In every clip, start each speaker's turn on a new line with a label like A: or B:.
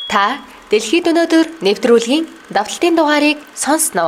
A: Та дэлхийд өнөөдөр нэвтрүүлгийн давталтын дугаарыг сонсноо.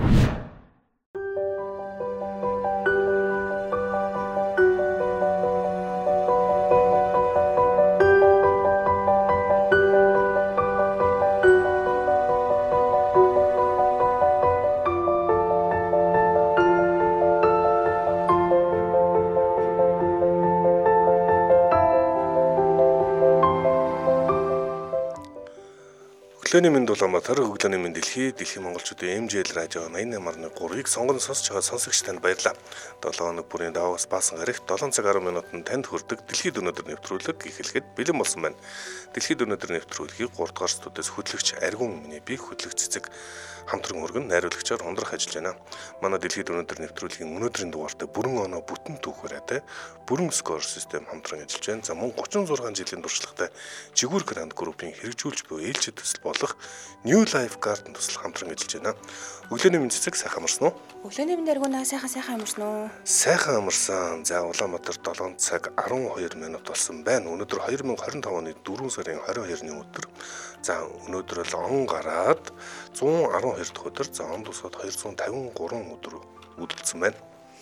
B: Өглөөний мэнд Улаанбаатар, өглөөний мэнд дэлхийн монголчуудын MJL радио 88.3-ыг сонгон сонсож байгаа сонсогч танд баярлалаа. 7 хоног бүрийн даваас баасан гарагт 7 цаг 10 минутанд танд хүрдэг дэлхийд өнөөдөр нэвтрүүлэг эхлэхэд бэлэн болсон байна. Дэлхийд өнөөдөр нэвтрүүлгийг 3 дугаар студиэс хөтлөгч Аргун миний би хөтлөгч Цэцэг хамтран өргөн найруулагчаар ундрах ажиллаж байна. Манай дэлхийд өнөөдөр нэвтрүүлгийн өнөөдрийн дугаартай бүрэн оноо бүтэн түүхээрээ бүрэн скор систем хамтран ажиллаж байна. За мөн 36 жилийн туршлагатай Жигүүр Гранд группийн хэрэгжүүлж буй ээлжид төсөл болох New Life Garden төсөл хамтран ажиллаж байна. Өглөөний мэнд Цэцэг сайхан амарсан уу?
C: Өглөөний мэнд Аргунаа сайхан амарсан уу?
B: Сайхан амарсан. За Улаанбаатар 7 цаг 12 минут болсон байна. Өнөөдөр 2025 оны 4 сарын 22-ны өдөр. За өнөөдөр л он гараад 112 дахь өдөр, за он тусаад 253 өдөр үлдсэн байна.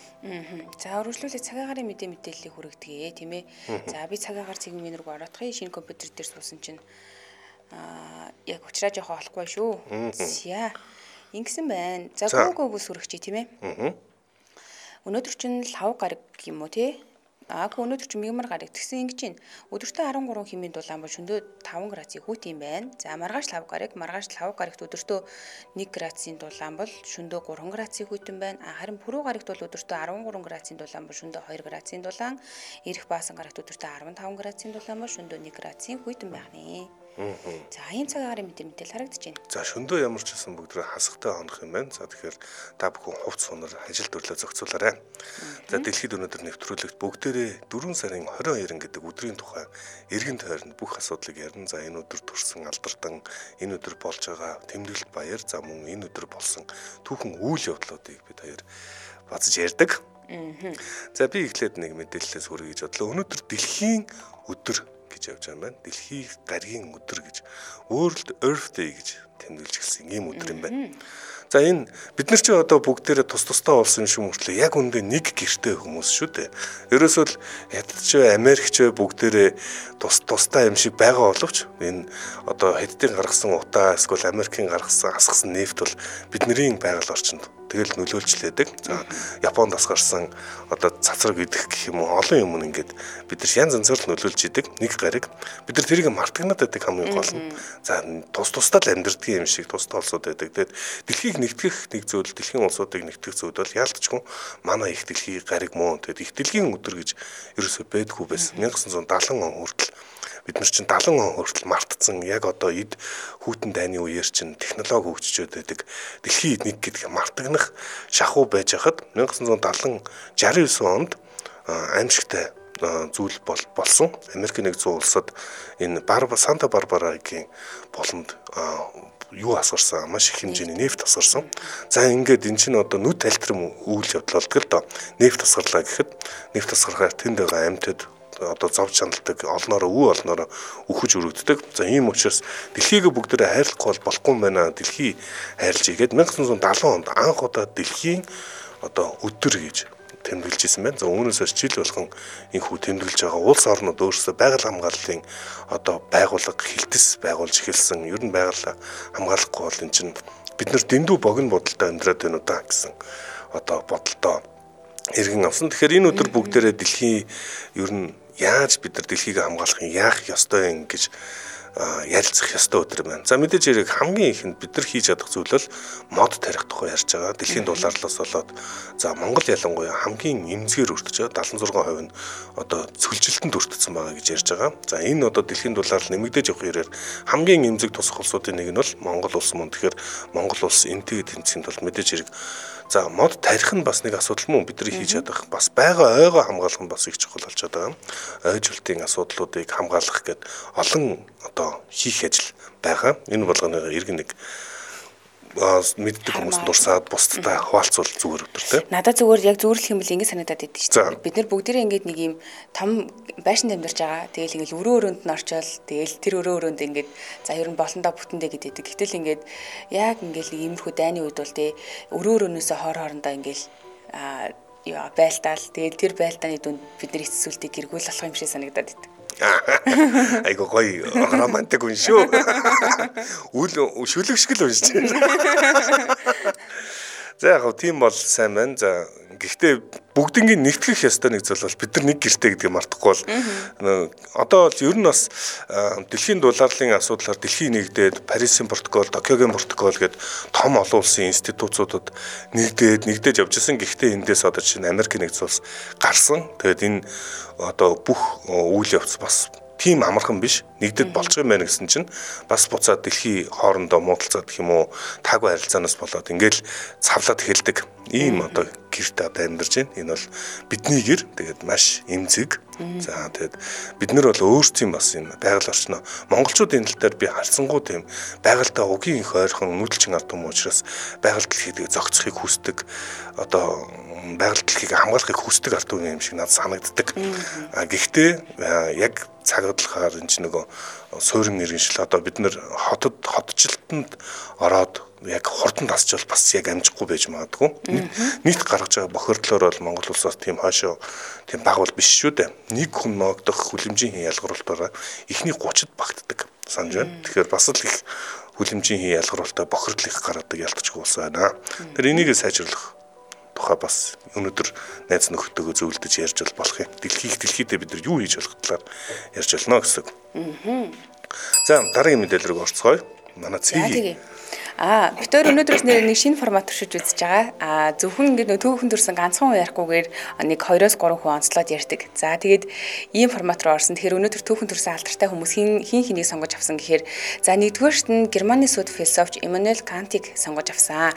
C: За өргөжлүүлээ цагийн агарын мэдээллийг хүргэдэг тийм ээ. За би цагийн агаар цэгмийн рүү ороодохын шинэ компьютер дээр суусан чинь яг уучраа жоохон олохгүй шүү. За ингэсэн байна. За гүүгөөс хүргэж тийм ээ. Өнөөдөр чинь лав гараг юм уу тий? Өнөөдөр чинь мигмар гараг тэгсэн ингэж байна. Өдөртөө 13 хэмээн дулаан бол шөнөдөө 5 градусыг хүүт юм байна. За маргааш лав гарагт өдөртөө 1 градусын дулаан бол шөнөдөө 3 градусыг хүүт юм байна. Харин пүрэв гарагт бол өдөртөө 13 градусын дулаан бол шөнөдөө 2 градусын дулаан. Ирэх баасан гарагт өдөртөө 15 градусын дулаан бол шөнөдөө 1 градусын хүүт юм байна. За ийм цаг агарын мэдээлэл харагдаж байна.
B: За шөндөө ямар ч гэсэн бүгд хасахтай хонох юм байна. За тэгэхээр та бүхэн хувц сунаар ажил төрлөө зохицуулаарай. За дэлхийд өнөөдөр нэвтрүүлэгт бүгдээрээ 4 сарын 22 гэдэг өдрийн тухай эргэн тойронд бүх асуудлыг ярина. За энэ өдөр төрсэн алдардан, энэ өдөр болж байгаа тэмдэглэлт баяр, за мөн энэ өдөр болсон түүхэн үйл явдлуудыг бид хоёр базж ярьдаг. За би эхлээд нэг мэдээлэлээс хүргэж бодлоо. Өнөөдөр дэлхийн өдөр гэж явж байгаа юм байна. Дэлхийн гаригийн өдөр гэж, World Earth Day гэж тэмдэглэж эхэлсэн ийм өдөр юм байна. За энэ бид нар чи одоо бүгдээрээ тусдаа болсон юм шиг мөртлөө яг үндэ нэг гэртэй хүмүүс шүү дээ. Ерөөсөө л ядч Америкч бүгдээрээ тусдаа юм шиг байгаа боловч энэ одоо хэддийн гаргасан утаа эсвэл Америкийн гаргасан асгасан нефт бол бидний байгаль орчинд тэгэл нөлөөлчлээдэг. За Японд бас гарсан одоо цацраг идэх гэх юм уу олон юм ингээд бид нар янз янзаар нөлөөлж идэг. Нэг гариг бид нар тэрийг мартагнаад байдаг хамгийн гол нь. За тусдаа л амьдрдгийн юм шиг тусдаа улсууд байдаг. Тэгээд дэлхийг нэгтгэх нэг зүйл, дэлхийн улсуудыг нэгтгэх зүйл бол яалтчгүй манай их дэлхийн гариг мөн. Тэгээд их дэлхийн өдөр гэж ерөөсөө байдгүй байсан. 1970 он хүртэл бид нар чинь 70 он хүртэл мартцсан яг одоо эд хүйтэн дайны үеэр чинь технологи хөгжиж байдаг. Дэлхийн эднийг гэдэг мартагнах шахуу байж хахад 1969 онд аимшигтай зүйл болсон. Америкийн нэгдсэн улсад энэ Санта Барбарагийн болонд юу асгарсан, маш их хэмжээний нефт асгарсан. За ингээд эн чинь одоо нүд тайлтрам үйл явдал болдог л доо. Нефт асгарлаа гэхэд нефт асгархаар тэнд байгаа амьтад одоо зовж чандалдаг олноороо өөхөж өргөддөг. За ийм учраас дэлхийг бүгдээрээ хайрлахгүй болохгүй юм байна. Дэлхий хайрлж игээд 1970 онд анх удаа дэлхийн одоо өдөр гэж тэмдэглэжсэн байна. За үүнээс жил болгон энэхүү тэмдэглэж байгаа улс орнууд өөрсдөө байгаль хамгааллын одоо байгууллага хилтэс байгуулж эхэлсэн. Ер нь байгаль хамгаалахгүй бол эн чинь бид нар дэндүү богино бодолтой амьдраад байна удаа гэсэн одоо бодолтой иргэн авсан. Тэгэхээр энэ өдөр бүгдээрээ дэлхийн ер нь яаж бид нар дэлхийг хамгаалах юм, яах ёстой юм гэж ярилцах ёстой өдөр байна. За мэдээж хэрэг хамгийн ихэнд бид нар хийж чадах зүйл бол мод тарих тухай ярьж байгаа. Дэлхийн дулаарлаас болоод за Монгол ялангуяа хамгийн эмзгээр өртөж байгаа 76% нь одоо цөлжилтэнд өртөцсөн байгаа гэж ярьж байгаа. За энэ одоо дэлхийн дулаарл нэмэгдэж явах хэрээр хамгийн эмзэг тусах улсуудын нэг нь бол Монгол улс мөн. Тэгэхээр Монгол улс энтэй тэмцэнд бол мэдээж хэрэг за мод тарих нь бас нэг асуудал мөн бидний хийж чадах. Бас байгаа ойгоо хамгаалах нь бас их чухал болж байгаа. Ойжуултын асуудлуудыг хамгаалах гэдэг олон одоо хийх ажил байгаа. Энэ болгоны иргэн нэг мэддэг хүмүүс дурсаад бусдтай хуваалцвал зүгээр өдөр тэ.
C: Надад зүгээр яг зөвөрлөх юм бол ингэ санагдаад байдаг шүү дээ. Бид нар бүгдээрээ ингээд нэг юм том байшин амьдарч байгаа. Тэгэл ингээд өрөө өрөөнд нь орчоол тэгэл тэр өрөө өрөөнд ингээд за ер нь болондоо бүтэндээ гэдэг. Гэтэл ингээд яг ингээд нэг иймэрхүү дайны үед бол тэ өрөө өрөөнөөсөө хоорондоо ингээд байлтаал тэгэл тэр байлдааны дүнд бид нар эцсүүлтийг гэргүүл болох юм шиг санагдаад байдаг.
B: Айгу гоё романтик хүн шүү. Үл шүлэг шиг л уншиж байна. За яг тийм бол сайн байна. За гэхдээ бүгднийг нэгтгэх ёстой нэг зүйл бол бид нар нэг гэртэй гэдгийг мартахгүй бол одоо ер нь бас дэлхийн дулааллын асуудлаар дэлхийн нэгдээд Парисын протокол, Токиогийн протокол гэдэг том олон улсын институцуудад нэгдэж явж исэн. Гэхдээ эндээс одоо чинь Америкийн нэгдсэн улс гарсан. Тэгээд энэ одоо бүх үйл явц бас тийм амархан биш нэгдэд болж байгаа юм байна гэсэн чинь бас буцаад дэлхий хоорондоо муудалцаад гэх юм уу таагүй харилцаанаас болоод ингээл цавлаад эхэлдэг ийм одоо гэрт одоо амьдарч байна. Энэ бол бидний гэр тэгээд маш эмзэг. За тэгээд бид нар бол өөрсдийн бас энэ байгаль орчноо монголчуудын талаар би харсангуу тийм байгальтай угийн их ойрхон нүүдэлчин ард юм учраас байгаль дэлхийд зохицохыг хүсдэг одоо байгаль дэлхийг хамгаалахыг хүсдэг ард түмэн юм шиг надад санагддаг. Гэхдээ яг цагаадлахаар энэ чинь нөгөө суурин иргэншил одоо бид нар хотчлолтод ороод яг хурдан тасчвал бас яг амжихгүй байж магадгүй. Нийт гаргаж байгаа бохирдлоор бол Монгол улсаас тийм хойшоо тийм баг бол биш шүү дээ. Нэг хүн ногдох хүлэмжийн ялгаруулалтаараа эхний 30-д багтдаг санаж байна. Тэгэхээр бас л их хүлэмжийн ялгаруулалтаа бохирдол их гаргадаг ялтчгүй улс байна. Тэр энийг сайжруулах тухай бас өнөөдөр найз нөхдөдөө зөвлөдөж ярьж болох юм. Дэлхийдээ бид нар юу хийж болох талаар ярьж болно гэсэн. За дараагийн мэдээлэл рүү орцгоё. Манай цэгийн
C: бид өөр өнөөдрөөс нэг шинэ формат туршиж үзэж байгаа. Зөвхөн ингээд түүхэн төрсэн ганцхан хүн ярихгүйгээр нэг 2-3 хүн онцлоод ярьдаг. За тэгээд ийм формат руу орсон. Тэгэхээр өнөөдөр түүхэн төрсэн алдартай хүмүүс хин хэнийг сонгож авсан гэхээр за нэгдүгээрт нь Германы сүд философч Иммануэл Кантыг сонгож авсан.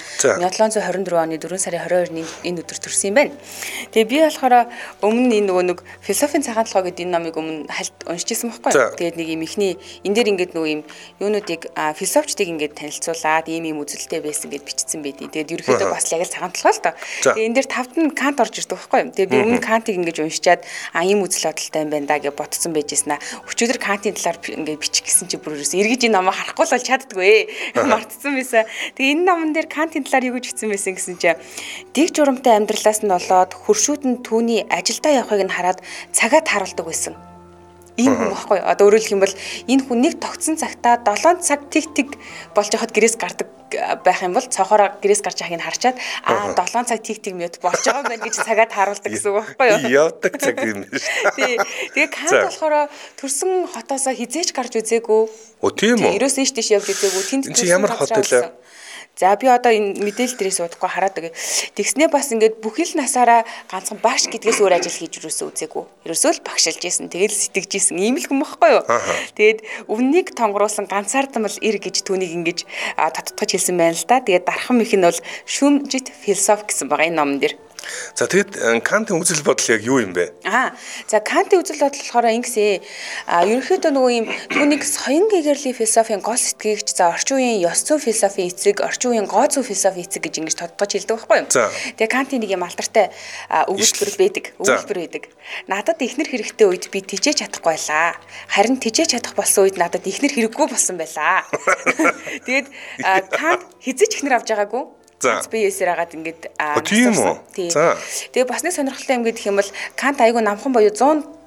C: 1724 оны 4 сарын 22-нд энэ өдөр төрсэн юм байна. Тэгээд би болохоор өмнө энэ нөгөө нэг философийн цагаан толгой гэдэг энэ номыг өмнө уншиж ирсэн байхгүй юу? Тэгээд нэг юм ихний энэ дээр ингээд нөгөө юм юунуудыг философчдыг ингээд танилцуулаад ийм үзэлтэй байсан гэд бичсэн байдیں۔ Тэгээд ерөөхдөө бас яг л цагаан толгой л доо. Тэгээд энэ дээр тавд нь Кант орж ирдэг байхгүй юу? Тэгээд би өмнө Кантыг ингэж уншичаад ийм үзэл бодолтой юм байна да гэж бодсон байжсэн аа. Өчигдөр Кантын талаар ингэж бичих гэсэн чи бүр ерөөс эргэж энэ номоо харахгүй л чаддгүй ээ. Мартсан байсан. Тэгээд энэ номон дээр Кантын талаар юу гэж бичсэн байсан гэсэн чи дэг журамтай амьдралаас нь болоод хөршүүд нь түүний ажилдаа явахыг нь хараад цагаа тааруулдаг байсан. Ийм хүн баггүй. Одоо өөрөөр хэлэх юм бол энэ хүн нэг тогтсон цагтаа 7 цаг тэг болж яхад гэрээс гардаг байх юм бол цохороо гэрээс гарч байгааг нь харчаад 7 цаг тэг минут болж байгаа юм байна гэж цагаад харуулдаг гэсэн үг баггүй юу?
B: Явдаг цаг юм байна шүү.
C: Тэгээ Кант болохоор төрсөн хотоосоо хизээч гарч үзээгүй.
B: Тийм үү?
C: Ерөөс нь тийш явж үзээгүй. Тэнд
B: ямар хот вэ?
C: За би одоо энэ мэдээлэл дээрээс удахгүй хараад байгаа. Тэгснээ бас ингээд бүхэл насаараа ганцхан багш гэдгээс өөр ажил хийж юусоо үзээгүй. Ерөөсөө л багшилж ийсэн. Тэгэл сэтгэж ийсэн. Ийм л хүн байхгүй юу? Тэгээд өвнийг тонгоруулсан ганцаардан л ир гэж түүнийг ингэж тоттогч хэлсэн байна л да. Тэгээд дархан их нь бол шүмжит философи гэсэн байгаа энэ номон дээр.
B: За тэгэд Кантын үзэл бодол яг юу юм бэ?
C: За Кантын үзэл бодол болохоор ингэсэн. Ерөнхийдөө нөгөө юм түүнийг соён гэгэрлийн философийн гол сэтгэгч, за орчин үеийн ёс зүйн философийн эцэг, орчин үеийн гоо зүйн философийн эцэг гэж ингэж тодтогч хэлдэг байхгүй юу? Тэгээ Кантын нэг юм алдартай өгүүлбэр байдаг. Надад ихнэр хэрэгтэй үед би тижээж чадахгүй байлаа. Харин тижээж чадах болсон үед надад ихнэр хэрэггүй болсон байлаа. Тэгээд Кант хизээч ихнэр авч байгаагүй. Би ясэр агаад ингээд
B: тийм үү.
C: Тэгээ бас нэг сонирхолтой юм гэдэг юм бол Кант айгу намхан боёо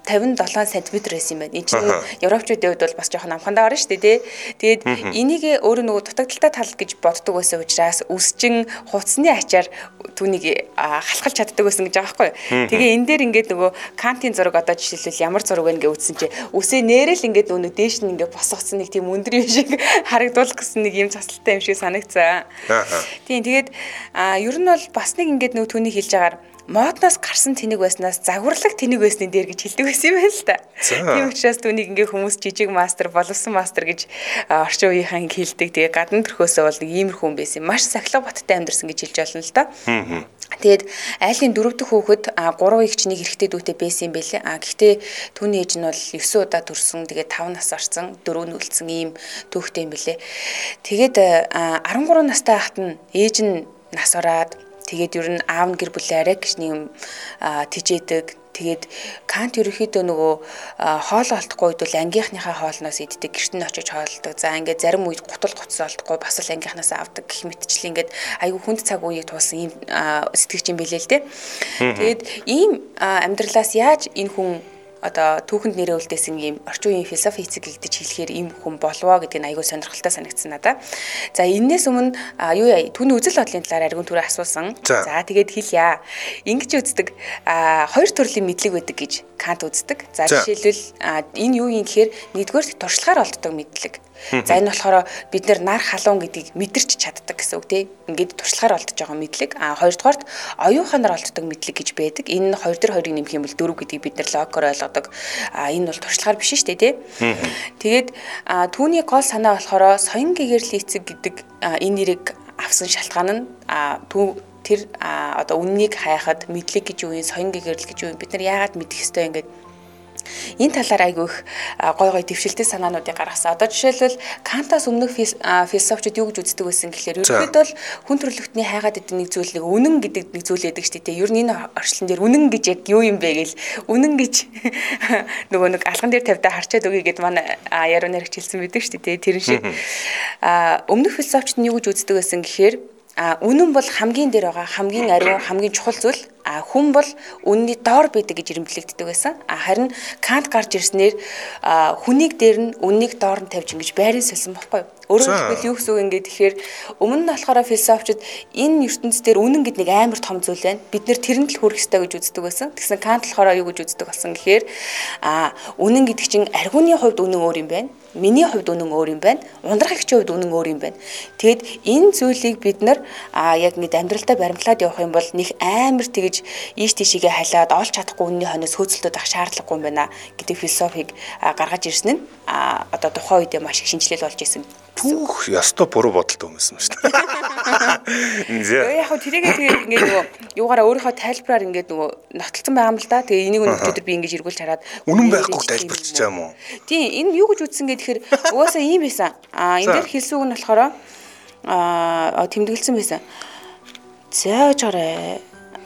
C: 157 см байсан юм байна. Энэ чинь европчуудын хувьд бол бас жоохон намхандаа орно шүү дээ. Тэгээд энийг өөрөө нөгөө дутагдaltaй тал гэж боддог байсан учраас үсчин хуцсны ачаар түүнийг халахалж чаддаг байсан гэж байгаа байхгүй юу. Тэгээ энэ дээр ингээд нөгөө Кантын зураг одоо жишээлбэл ямар зураг вэ гэж үзсэн чи үсээ нэрэл ингээд нөгөө дээш нь ингээд босгоцсон нэг тийм өндөр юм шиг харагдуулах гэсэн нэг юм цасалтай юм шиг санагцсан. Тийм тэгээд ер нь бол бас нэг ингээд нөгөө түүний хэлж агаар модноос гарсан тэнэг байснаас загварлаг тэнэг байсны дээр гэж хэлдэг байсан юм байна л да. Тийм учраас түүнийг ингээ хүмүүс жижиг мастер, боловсон мастер гэж орчин үеийнхэн хэлдэг. Тэгээ гадна төрхөөсөө бол нэг иймэрхүү хүн байсан. Маш сахилга баттай амьдарсан гэж хэлж болно л да. Тэгээд айлын 4 дахь хүүхэд 3 эгчнийг эрэгтэй дүүтэй байсан юм байлээ. Гэхдээ түүний ээж нь бол 9 удаа төрсөн. Тэгээд 5 нас орсон, 4 нь үлдсэн ийм түүхтэй юм байлээ. Тэгээд 13 настай хахад нь ээж нь нас ороод тэгээд ер нь аав нь гэр бүлээ арай гэж нэг тижээдэг. Тэгээд Кант ерөөхдөө нөгөө хоол олдохгүй үед бол ангийнхныхаа хоолноос иддэг, гэрт нь очиж хоолдог. За ингээд зарим үед гутал гуцс олдохгүй бас л ангийнхнаас авдаг гэх мэтчлэн ингээд айгүй хүнд цаг үеийг туулсан ийм сэтгэгч юм билээ л дээ. Тэгээд ийм амьдралаас яаж энэ хүн одоо түүхэнд нэрээ үлдээсэн ийм орчин үеийн философи эцэг гэдэг хэлэхээр ийм хүн болвоо гэдэг нь айгүй сонирхолтой санагдсан надаа. За энэс өмнө түүний үзэл бодлын талаар аргун түрээ асуусан. За тэгээд хэлье. Ингэж үздэг 2 төрлийн мэдлэг байдаг гэж Кант үздэг. За жишээлбэл энэ юу юм гэхээр нэгдүгээр туршлагаар олддог мэдлэг. За энэ болохоор бид нар халуун гэдгийг мэдэрч чаддаг гэсэн үг тийм. Ингээд туршлагаар олдож байгаа мэдлэг. Хоёрдугаарт оюуханаар олддог мэдлэг гэж байдаг. Энэ 2 дээр 2-ыг нэмэх юм бол 4 гэдгийг бид нар логикоор ойлгодог. Энэ бол туршлагаар биш шүү дээ тийм. Тэгээд түүний гол санаа болохоор соён гэгэрлийн эцэг гэдэг энэ нэрийг авсан шалтгаан нь тэр одоо үннийг хайхад мэдлэг гэж юу юм, соён гэгэрэл гэж юу юм, бид нар яагаад мэдэх ёстой ингээд энэ талаар айгүй их гой дэвшилтэй санаануудыг гаргасан. Одоо жишээлбэл Кантаас өмнөх философчид юу гэж үздэг байсан гэхээр ерөнхийдөө бол хүн төрөлхтний хайгаад идэг нэг зүйлийг үнэн гэдэг нэг зүйл байдаг шүү дээ. Ер нь энэ орчлон дээр үнэн гэж яг юу юм бэ гэл үнэн гэж нөгөө нэг алган дээр тавьдаа харчаад өгье гэд манай яруу найрагч хэлсэн байдаг шүү дээ. Тэр шиг өмнөх философчид нь юу гэж үздэг байсан гэхээр үнэн бол хамгийн дээр байгаа хамгийн ариун хамгийн чухал зүйл. Хүн бол үнний доор байдаг гэж ирэмблэгддэг байсан. Харин Кант гарч ирснээр хүнийг дээр нь үннийг доор нь тавьж ингэж байрын сэлсэн баггүй. Өөрөөр хэлбэл юу гэсэн үг ингээд тэгэхээр өмнө нь болохоор философчид энэ ертөнцийн дээр үнэн гэдэг нэг амар том зүйл байна. Бид нэр тэрэнд л хүрэх ёстой гэж үздэг байсан. Тэгсэн Кант болохоор юу гэж үздэг болсон гэхээр үнэн гэдэг чинь аргууны хувьд үнэн өөр юм байна. Миний хувьд үнэн өөр юм байна. Ундрагчийн хувьд үнэн өөр юм байна. Тэгэд энэ зүйлийг бид нар яг ингэж амьдралдаа баримтлаад явах юм бол нэг амар тэгж ийш тийшээгээ халиад олж чадахгүй үнний хойноос хөөцөлтөд авах шаардлагагүй юм байна гэдэг философиг гаргаж ирсэн нь одоо тухайн үед маш их шинжилэл болж исэн.
B: Түүх ястой буруу бодолтой хүмүүс юм шүү дээ.
C: Яг хөө тэрийгээ тэгээд ингээд нөгөө юугаараа өөрийнхөө тайлбараар ингээд нөгөө нотолцсон байгаа юм л да. Тэгээ энийг өнөөдөр би ингэж эргүүлж хараад
B: үнэн байхгүй тайлбарчиж байгаа юм уу?
C: Тийм энэ юу гэж үзсэн гэхээр угаасаа ийм байсан. Энэ дээр хэлсэн үг нь болохоор тэмдэглэсэн байсан. За жаарэ.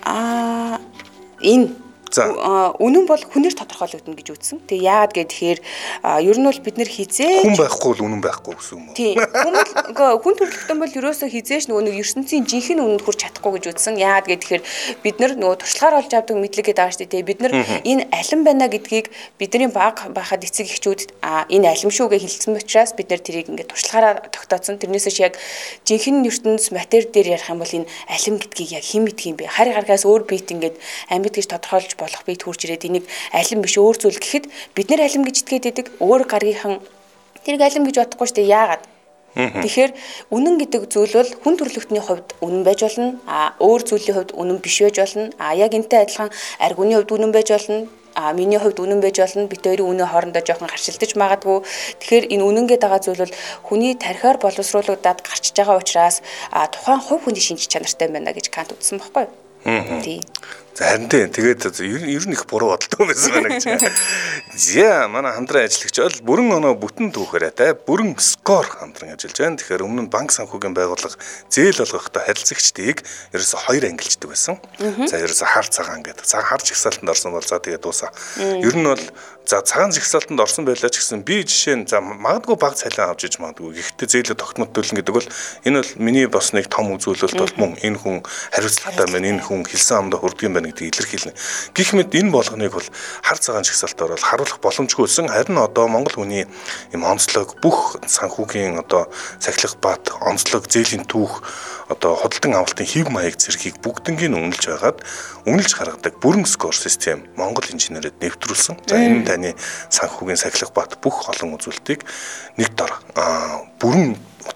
C: Энэ үнэн бол хүнээр тодорхойлогдно гэж үзсэн. Тэгээ яагаад гэхээр ер нь бол бид нэр хизээ
B: хүн байхгүй бол үнэн байхгүй гэсэн юм уу?
C: Тийм. Хүн төрөлхтөн бол ерөөсөө хизээш нөгөө ертөнцийн жинхэнэ үнэнд хүрч чадахгүй гэж үзсэн. Яагаад гэхээр бид нар нөгөө туршлагаар олж авдаг мэдлэг гэдэг байгаа шүү дээ. Бид нар энэ алим байна гэдгийг бидний баг байхад эцэг эхчүүд энэ алим шүүгээ хэлсэн учраас бид нар тэрийг ингээд туршлагаараа тогтооцсон. Тэрнээсээ яг жинхэнэ ертөнц матери дээр ярих юм бол энэ алим гэдгийг яг хэн мэдх юм бэ? Харь гаргаас өөр биет ингээд амьд гэж тодорхойлж болох бие төрж ирээд энийг алим биш өөр зүйл гэхэд бид нэр алим гэж итгээд идэг өөр гаргийнхан тэрийг алим гэж бодохгүй шүү дээ. Яагаад? Тэгэхээр үнэн гэдэг зүйл бол хүн төрөлхтний хувьд үнэн байж болно. Өөр зүйлийн хувьд үнэн биш байж болно. Яг энтэй адилхан аргуны хувьд үнэн байж болно. Миний хувьд үнэн байж болно. Бид хоёрын үнэ хоорондоо жоохон харшилдаж магадгүй. Тэгэхээр энэ үнэнгээд байгаа зүйл бол хүний тархиар боловсруулагдаад гарчиж байгаа учраас тухайн хувь хүний шинж чанартай байна гэж Кант үзсэн байхгүй юу? Тийм.
B: За харин тэгээд ер нь их буруу бодолтой байсан байна гэж. Зя манай хамтран ажиллагч бол бүрэн оноо бүтэн түүхээрээ бүрэн скор хамтран ажиллаж байна. Тэгэхээр өмнө нь банк санхүүгийн байгууллага зээл олгохдоо харилцагчдыг ерөөсө 2 ангилждаг байсан. За ерөөсө хар цагаан гэдэг. За хар жигсаалтанд орсон бол за тэгээд дуусаа. Ер нь бол за цагаан жигсаалтанд орсон байлаа ч гэсэн би жишээ нь за магадгүй баг цалин авч иж магадгүй. Гэхдээ зээлээ тогтмол төлнө гэдэг бол энэ бол миний бас нэг том үзүүлэлт бол мөн энэ хүн хариуцлагатай байна. Энэ хүн хэлсэн амдаа хүрдэг юм байна гэдгийг илэрхийлнэ. Гэх мэт энэ болгоныг бол хар цагаан жигсаалтаар бол харуулах боломжгүйсэн. Харин одоо Монгол хүний юм онцлог бүх санхүүгийн одоо сахилах бат, онцлог, зээлийн түүх, одоо худалдан авалтын хэв маяг зэргийг бүгднийг үнэлж байгаад үнэлж гаргадаг бүрэн скор систем Монгол инженерэд нэвтрүүлсэн. За энэ таны санхүүгийн сахилах бат бүх олон үзүүлэлтийг нэг дор бүрэн утгаараа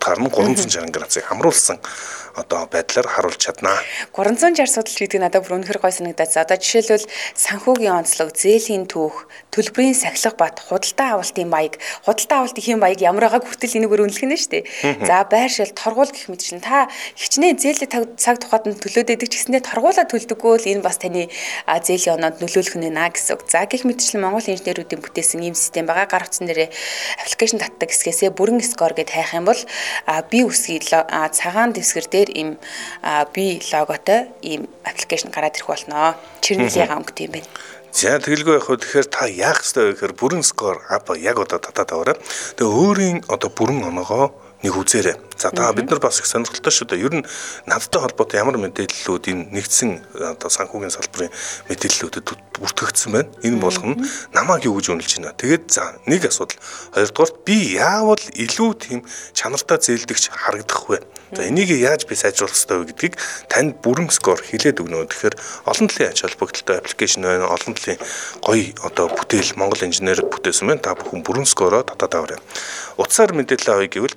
B: утгаар нь 360 градусыг хамруулсан одоо байдлаар харуулж чаднаа.
C: 360 судалж гэдэг нь надад бүр үнэхэр гой санагдаад. За одоо жишээлбэл санхүүгийн онцлог, зээлийн түүх, төлбөрийн сахилга бат, худалдаа авалтын маяг, худалдаа авалтын хэм маяг ямар байгааг хүртэл энийг үнэлэх нь шүү дээ. За байршил, торгуул гэх мэтчлэн та хичнээн зээлийн цаг тухайд нь төлөөд идэг ч гэсэндээ торгуулаа төлдөггүй л энэ бас таны зээлийн оноод нөлөөлөх нь наа гэсэн үг. За гэх мэтчлэн Монгол инженеруудын бүтээсэн ийм систем байгаа. Гар утсан дээрээ аппликейшн татдаг хэсгээсээ бүрэн скор гэд хайх юм бол би үсгийн цагаан дэвсгэр дээр ийм би логотой ийм аппликейшн гараад ирэх болно. Чирнэлийн өнгөт юм байна.
B: За тэгэлгүй яг хөө тэгэхээр та яах ёстой вэ гэхээр бүрэн скор апп яг одоо татаад аваарай. Тэгээ өөрийн одоо бүрэн оноогоо нэг үзээрэй. За та бид нар бас их сонирхолтой шүү дээ. Ер нь надтай холбоотой ямар мэдээллүүд энэ нэгдсэн одоо санхүүгийн салбарын мэдээллүүдэд бүртгэгдсэн байна. Энэ болгоно намайг юу гэж үнэлж байна. Тэгээд за нэг асуудал. Хоёрдугаарт би яавал илүү тийм чанартай зээлдэгч харагдах вэ? За энийг яаж би сайжруулах ёстой вэ гэдгийг танд бүрэн скор хэлээд өгнө. Тэгэхээр олон талын ач холбогдолтой аппликейшн байна. Олон талын гоё одоо бүтээл Монгол инженер бүтээсэн байна. Та бүхэн бүрэн скороо татаад аваарай. Утсаар мэдээлэл авъя гэвэл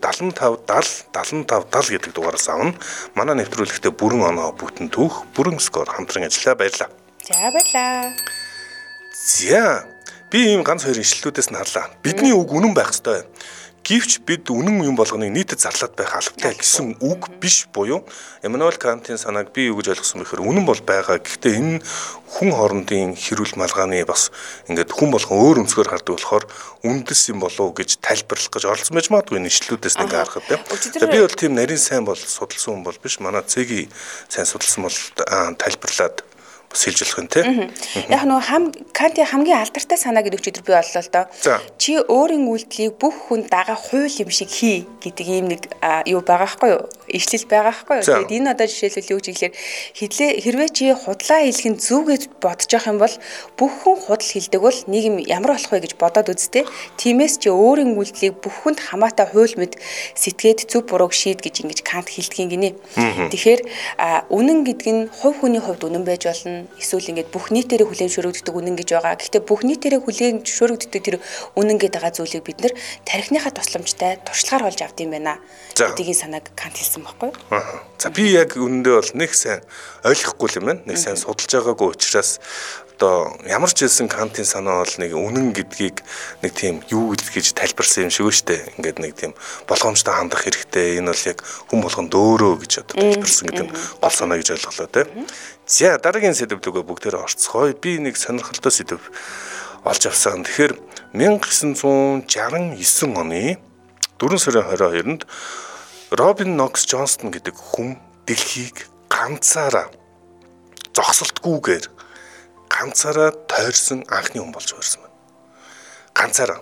B: 7570 гэдэг дугаараас авна. Манай нэвтрүүлэгтээ бүрэн оноо бүтэн түүх, бүрэн скор хамтран ажиллаа. Баярлалаа.
C: За баярлалаа.
B: За би ийм ганц хоёр ишлэлүүдээс нь харлаа. Бидний үг үнэн байх ёстой. Гэвч бид үнэн юм болгоныг нийтэд зарлаад байх албатай гэсэн үг биш буюу Эммануэль Кантын санааг би юу гэж ойлгосон бэхээр үнэн бол байгаа. Гэхдээ энэ хүн хоорондын хэрүүл малгааны бас ингээд хүн болгон өөр өнцгөр хардаг болохоор үндэс юм болов уу гэж тайлбарлах гэж оролцсон байж магадгүй нэшлүүдээс нэг харахад тийм. Би бол тийм нарийн сайн бол судалсан хүн бол биш. Манай цэгийн сайн судалсан бол тайлбарлаад бас хэлж болох юм те.
C: Яг нөгөө Канти хамгийн алдартай санаа гэдэг өчигдөр би боллоо л доо. Чи өөрийн үйлдэлийг бүх хүн дагаа хууль юм шиг хий гэдэг ийм нэг юу байгаа байхгүй юу? Ишлэл байгаа байхгүй юу? Тэгээд энэ одоо жишээлбэл юу гэж хэлэхээр хэрвээ чи худлаа хийх нь зүг гэж бодож явах юм бол бүх хүн худал хийдэг бол нийгэм ямар болох вэ гэж бодоод үзтээ. Тиймээс чи өөрийн үйлдэлийг бүх хүнд хамаатай хууль мэд сэтгээд зөв бурууг шийд гэж ингэж Кант хэлдгийг гинэ. Тэгэхээр үнэн гэдэг нь хувь хүний хувьд үнэн байж болно. Эсвэл ингээд бүх нийтээрээ хүлээн зөвшөөрөгддөг үнэн гэж байгаа. Гэхдээ бүх нийтээрээ хүлээн зөвшөөрөгддөг тэр үнэн гэдэг байгаа зүйлийг бид нэр тархиныхаа тусламжтай туршлагаар олж авд юм байна. Гэдгийг санааг Кант хэлсэн байхгүй юу?
B: За би яг үнэндээ бол нэг сайн ойлгохгүй юм байна. Нэг сайн судалж байгаагүй учраас одоо ямар ч хэлсэн Кантын санаа бол нэг үнэн гэдгийг нэг тийм юу гэж тайлбарсан юм шиг шүү дээ. Ингээд нэг тийм болгоомжтой хандах хэрэгтэй. Энэ бол яг хүн болгонд өөрөө гэж одоо тайлбарсан гэдэг нь гол санаа гэж ойлголоо те. За дараагийн сэдвлүүгээ бүгдээрээ орцгоё. Би нэг сонирхолтой сэдв олж авсан. Тэгэхээр 1969 оны 4 сарын 22-нд Робин Нокс Джонстон гэдэг хүн дэлхийг ганцаараа зогсолтгүйгээр ганцаараа тойрсон анхны хүн болж хуурсан байна. Ганцаараа.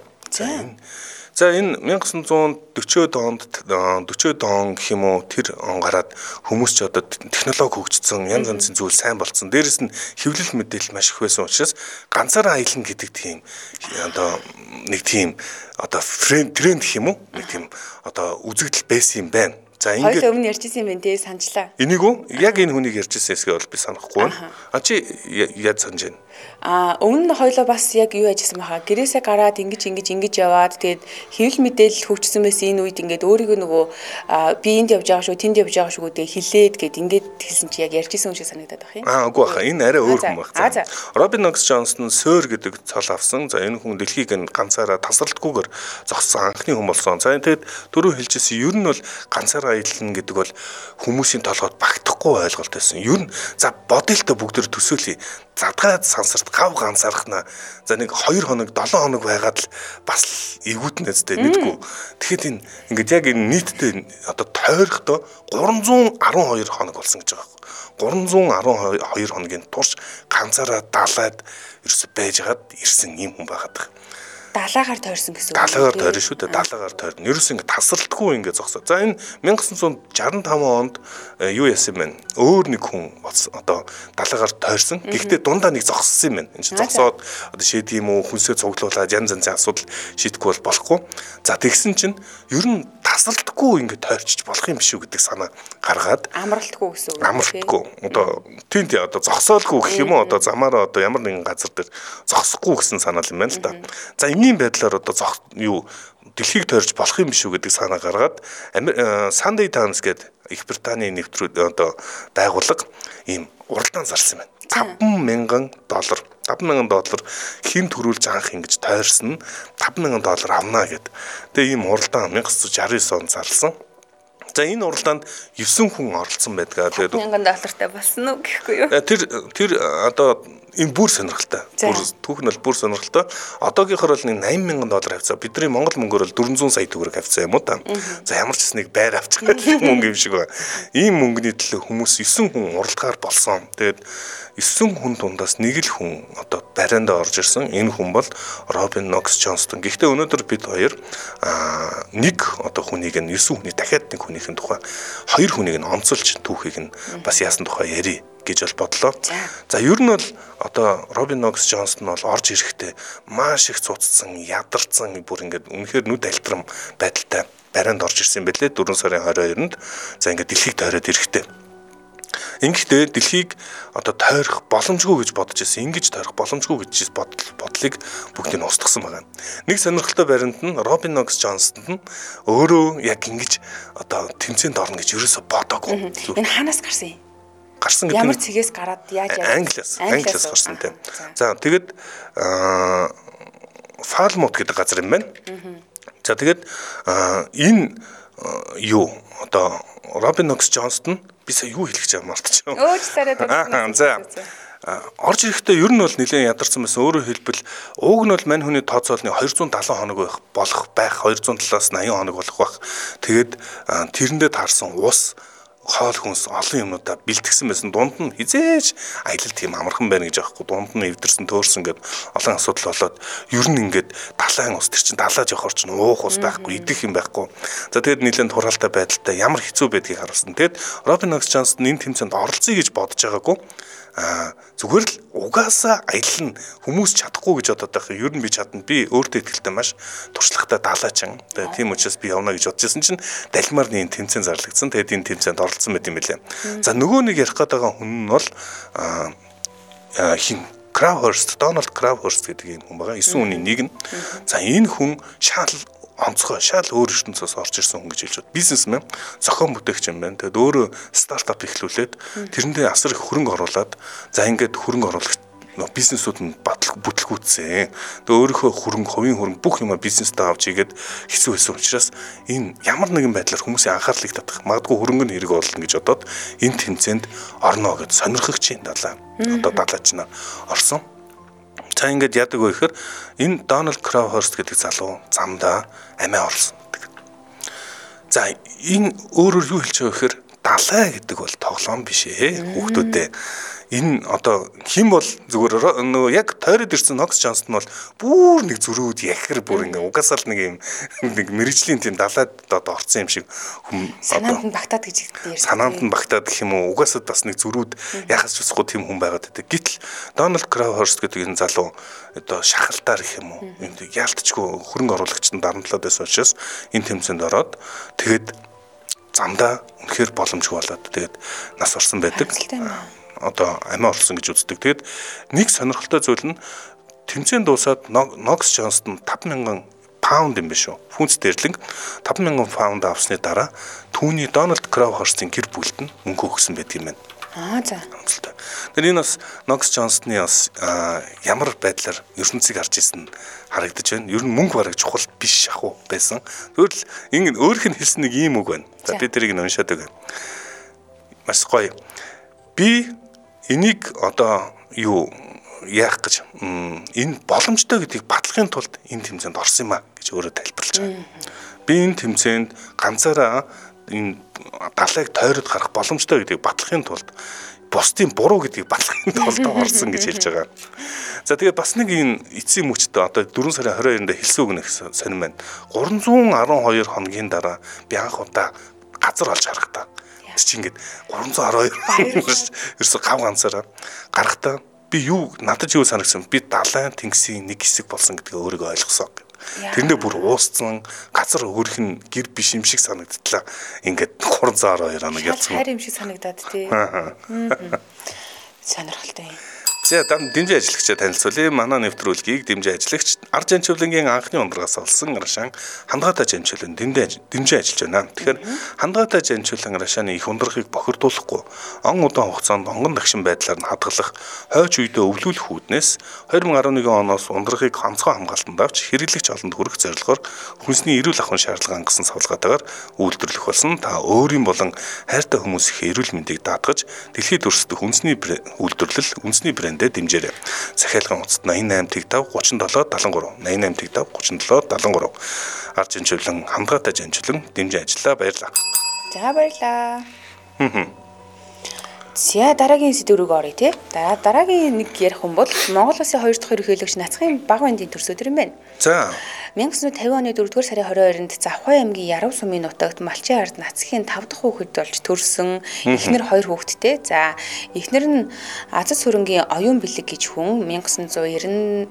B: За энэ 1940-од онд гэх юм уу тэр он гараад хүмүүс ч одоо технологи хөгжсөн, янз янзын зүйл сайн болцсон. Дээрэс нь хэвлэл мэдээлэл маш их байсан учраас ганцаараа аялна гэдэг тийм одоо нэг тийм одоо тренд гэх юм уу? Нэг тийм одоо үзэгдэл байсан юм байна. За
C: ингээд хоёул өмнө ярьжсэн юм байна те санджлаа.
B: Энийг үү? Яг энэ хүнийг ярьжсэн хэсгээ бол би санахгүй байна. Чи яаж санаж байна?
C: Өмнө нь хоёлоо бас яг юу яжсэн баха. Гэрээсээ гараад ингэж яваад тэгээд хэвлэл мэдээлэл хөгжсөн байсан энэ үед ингээд өөрийгөө нөгөө би энд явж байгаа шүү, тэнд явж байгаа шүү гэдэг хэлээд гээд ингээд хэлсэн чи яг ярьжсэн юм шиг санагдаад байх юм.
B: Үгүй баха. Энэ арай өөр хүн баг. Робин Нокс Джонстон Сэр гэдэг цол авсан. За энэ хүн дэлхийг ганцаараа тасралтгүйгээр зогссон анхны хүн болсон. За тэгээд дөрөв хэлжсэн ер нь бол ганцаараа аялна гэдэг бол хүмүүсийн толгойд багтахгүй ойлголт байсан. Ер нь за бодъёлтой бүгдээр төсөөлье. Задгаад сансарт гав ганцаархнаа за нэг 2 хоног 7 хоног байгаад л бас эвгүүднэ зтэй мэдгүй. Тэгэхэд энэ ингээд яг энэ нийтдээ одоо тойрхдоо 312 хоног болсон гэж байгаа. 312 хоногийн турш ганцаараа далаад ерөөсөй байж хагаад ирсэн юм хүн байгаад.
C: Далаагаар тойрсон гэсэн үг.
B: Далаагаар тойрно шүү дээ. Далаагаар тойрно. Ерөөс ингэ тасралтгүй ингэ зогсоо. За энэ 1965 онд юу яасан юм бэ? Өөр нэг хүн одоо далаагаар тойрсон. Гэхдээ дундаа нэг зогссон юм байна. Энд чинь зогсоод одоо шийд юм уу хүнсээ цуглуулаад янз янзын асуудал шийдэхгүй бол болохгүй. За тэгсэн чинь ер нь тасралтгүй ингэ тойрчиж болох юм биш үү гэдэг санаа гаргаад
C: амралтгүй гэсэн үг.
B: Амралтгүй. Одоо тийм одоо зогсоолгүй гэх юм уу? Одоо замаараа одоо ямар нэгэн газар дээр зогсохгүй гэсэн санаа юм байна л да. За энэний байдлаар одоо дэлхийг тойрч болох юм биш үү гэдэг санаа гаргаад Sunday Times гэдэг Их Британий одоо байгууллага ийм уралдаан зарсан байна. $5,000 хэн төрүүлж анх ингэж тойрсон $5,000 авна гэд. Тэгээ ийм уралдаан 1969 онд зарласан. За энэ уралдаанд 9 хүн оролцсон байдгаа. Тэгээд
C: $1,000 болсон уу гэхгүй юу?
B: Тэр одоо энэ бүр сонирхолтой. Түүх нь бол бүр сонирхолтой. Одоогийнхоор бол $80,000 хавцаа. Бидний Монгол мөнгөөр бол 400 сая төгрөг хавцаа юм уу та. За ямар ч нэг байр авчих гэх мөнгө юм шиг байна. Ийм мөнгөний төлөө хүмүүс 9 хүн уралдгаар болсон. Тэгээд 9 хүн дундаас нэг л хүн одоо барианд орж ирсэн. Энэ хүн бол Робин Нокс Джонстон. Гэхдээ өнөөдөр бид хоёр нэг одоо хүнийг нь 9 хүний дахиад нэг хүнийхэн тухай 2 хүнийг нь онцолж түүхийг нь бас яасан тухай ярий гэж бол бодлоо. За ер нь бол одоо Робин Нокс Джонстон бол орж ирэхдээ маш их цуцсан, ядарсан бүр ингээд үнэхээр нүд альтрам байдалтай барианд орж ирсэн байлээ 4 сарын 22-нд. За ингээд дэлхийг тойроод ирэхдээ Ингэхдээ дэлхийг одоо тойрох боломжгүй гэж бодож ирсэн. Ингэж тойрох боломжгүй гэж бодлыг бүгдийг нь устгасан байна. Нэг сонирхолтой баримт нь Робин Нокс Джонстон нь өөрөө яг ингэж одоо тэмцээнд орно гэж ерөөсө бодоогүй.
C: Энэ ханаас гарсан юм?
B: Гарсан гэдэг
C: ямар цэгээс гараад яаж
B: Англиас гарсан тийм. За тэгэд Фалмут гэдэг газар юм байна. За тэгэд энэ одоо Робин Нокс Джонстон бисаа юу хэлэх гэж мартчихсан.
C: Өөч царайд байна.
B: За орж ирэхдээ ер нь бол нэлээд ядарсан байсан. Өөрөөр хэлбэл уг нь бол мань хүний тооцоолны 270 хоног байх 270-аас 80 хоног болох байх. Тэгээд тэрэндээ таарсан ус хоол хүнс олон юмнуудаа бэлтгэсэн байсан. Дунд нь хизээж аялал тийм амархан байна гэж аахгүй. Дунд нь эвдэрсэн төөрсөн гэд олон асуудал болоод ер нь ингээд далайн ус тэр чинь далаад явахор чинь уух ус байхгүй, идэх юм байхгүй. За тэгээд нэлээд хуралтай байдалтай ямар хэцүү байдгийг харуулсан. Тэгээд Робин Нокс Джонстон энэ тэмцээнд оролцъё гэж бодож байгаагүй. Зүгээр л угаасаа аялал нь хүмүүс чадахгүй гэж бодоод байх. Ер нь би чадна. Би өөртөө итгэлтэй маш туршлагатай даалаачин. Тэгээд тийм учраас би явна гэж бодож байсан чинь далимаар нэг тэмцээн зарлагдсан. Тэгээд энэ тэмцээнд оролцсон байт юм билээ. За нөгөө нэг ярих гээд байгаа хүн нь бол Donald Crowhurst гэдэг юм хүн байгаа. 9 хүний нэг нь. За энэ хүн шал өөр ертөнцөөс орж ирсэн хүн гэж хэлж байна. Бизнесмен, зохион бүтээгч юм байна. Тэгэд өөрөө стартап эхлүүлээд тэрэндээ асар их хөрөнгө оруулаад за ингээд хөрөнгө оруулагч бизнесүүд нь бүтлгүүцсэн. Тэгээ өөрийнхөө хувийн хөрөнгө бүх юма бизнестэй авч игээд хэцүү байсан учраас энэ ямар нэгэн байдлаар хүмүүсийн анхаарлыг татах, магадгүй хөрөнгө нь хэрэг болно гэж бодоод энэ тэмцээнд орно гэж сонирхогчийн далаач нар орсон. За ингээд яадаг вэ гэхээр энэ Donald Crowhurst гэдэг залуу замдаа амиа орсон. За энэ өөрөөр юу хэлж байгаа гэхээр далай гэдэг бол тоглоом биш ээ хүүхдүүдээ. Энэ одоо хэн бол зүгээр нөгөө яг тойроод ирсэн Нокс Джонстон бол бүр нэг зүрүүд яхэр бүр ингээ угаасаа л нэг юм нэг мэрэгжлийн тийм далайд одоо орсон юм шиг хүм
C: санаанд нь багтаад гэж хэлдэг.
B: Санаанд нь багтаад гэх юм уу угаасаа бас нэг зүрүүд яхаж усахгүй тийм хүн байгаад байдаг. Гэтэл Donald Crowhurst гэдэг энэ залуу одоо шахалтаар гэх юм уу энэ яалтчгүй хөрөнгө оруулагчид дарамтлаад байсан учраас энэ тэмцээнд ороод тэгээд замдаа үнэхээр боломжгүй болоод тэгээд нас орсон байдаг. Одоо амиа олсон гэж үздэг. Тэгэд нэг сонирхолтой зүйл нь тэмцээн дуусаад Нокс Джонстон 5,000 паунд юм биш үү? Фунт стерлинг 5,000 паунд авсны дараа түүний Donald Crowhurst-ийн гэр бүлд нь мөнгө өгсөн байдаг юм байна.
C: За.
B: Тэгэхээр энэ бас Нокс Джонстны бас ямар байдлаар ертөнцийг харж ирсэн харагдаж байна. Ер нь мөнгө бараг чухал биш ах уу байсан. Тэгвэл ингэ өөрийнх нь хэлсэн нэг ийм үг байна. За би тэрийг нь уншаад өгье. Маш гоё. Би энийг одоо яах гэж энэ боломжтой гэдгийг батлахын тулд энэ тэмцээнд орсон юм а гэж өөрөө тайлбарлаж байгаа. Би энэ тэмцээнд ганцаараа энэ далайг тойроод гарах боломжтой гэдгийг батлахын тулд бусдын буруу гэдгийг батлахын тулд орсон гэж хэлж байгаа. За тэгээд бас нэг энэ эцсийн мөчтөө одоо 4 сарын 22-нд хэлсэн үг нэг сонирм байна. 312 хоногийн дараа би анх удаа газар олж харахтаа чи ингээд 312 ерөөсө гав ганцаараа гарахтаа би надад юу санагдсан би далайн тэнгисийн нэг хэсэг болсон гэдгийг өөрийгөө ойлгосон. Тэрэндээ бүр уусцсан газар өөрийнх нь гэр биш юм шиг санагдлаа. Ингээд 312 хоног явсан.
C: Хайр юм шиг санагдаад тий. Сонирхолтой юм.
B: За дэмжин ажиллагчаа танилцуулъя. Манай нэвтрүүлгийг дэмжин ажиллагч Ар Жанчуулангийн анхны ундрагаас олсон Аршаан хандгаатай жанчуулан дэмжин ажиллаж байна. Тэгэхээр хандгаатай жанчуулан Аршааны их ундрагыг бохирдуулахгүй он удаан хугацаанд онгон дагшин байдлаар нь хадгалах хойч үедээ өвлүүлэх үүднээс 2011 оноос ундрагыг онцгой хамгаалтанд авч хэрэглэгч олонд хүргэх зорилгоор хүнсний эрүүл ахуйн шаардлага хангасан савлгаатаагаар үйлдвэрлэх болсон. Та өөрийн болон хайртай хүмүүсийн эрүүл мэндийг даатгаж дэлхийд өрсөлдөх үндэсний үйлдвэрлэл үндэсний брэндээ дэмжээрэй. Захиалгын утас 88 5 37 73 88 5 37 73 Ар Жанчуулан хандгаатай жанчуулан дэмжин ажиллаа. Баярлалаа.
C: За баярлалаа. За дараагийн сэдв рүү оръё тий. Дараагийн нэг ярих хүн бол Монгол Улсын 2 дахь ерөнхийлөгч Нацхийн баг вандын төрс өдөр юм байна.
B: За
C: 1950 оны 4-р сарын 22-нд Завхай аймгийн Ярав сумын нутагт Малчин ард Нацхийн 5 дахь хүүхэд болж төрсөн. Эхнэр 2 хүүхэдтэй. За эхнэр нь Азад сүрэнгийн оюун бэлэг гэж хүн 1975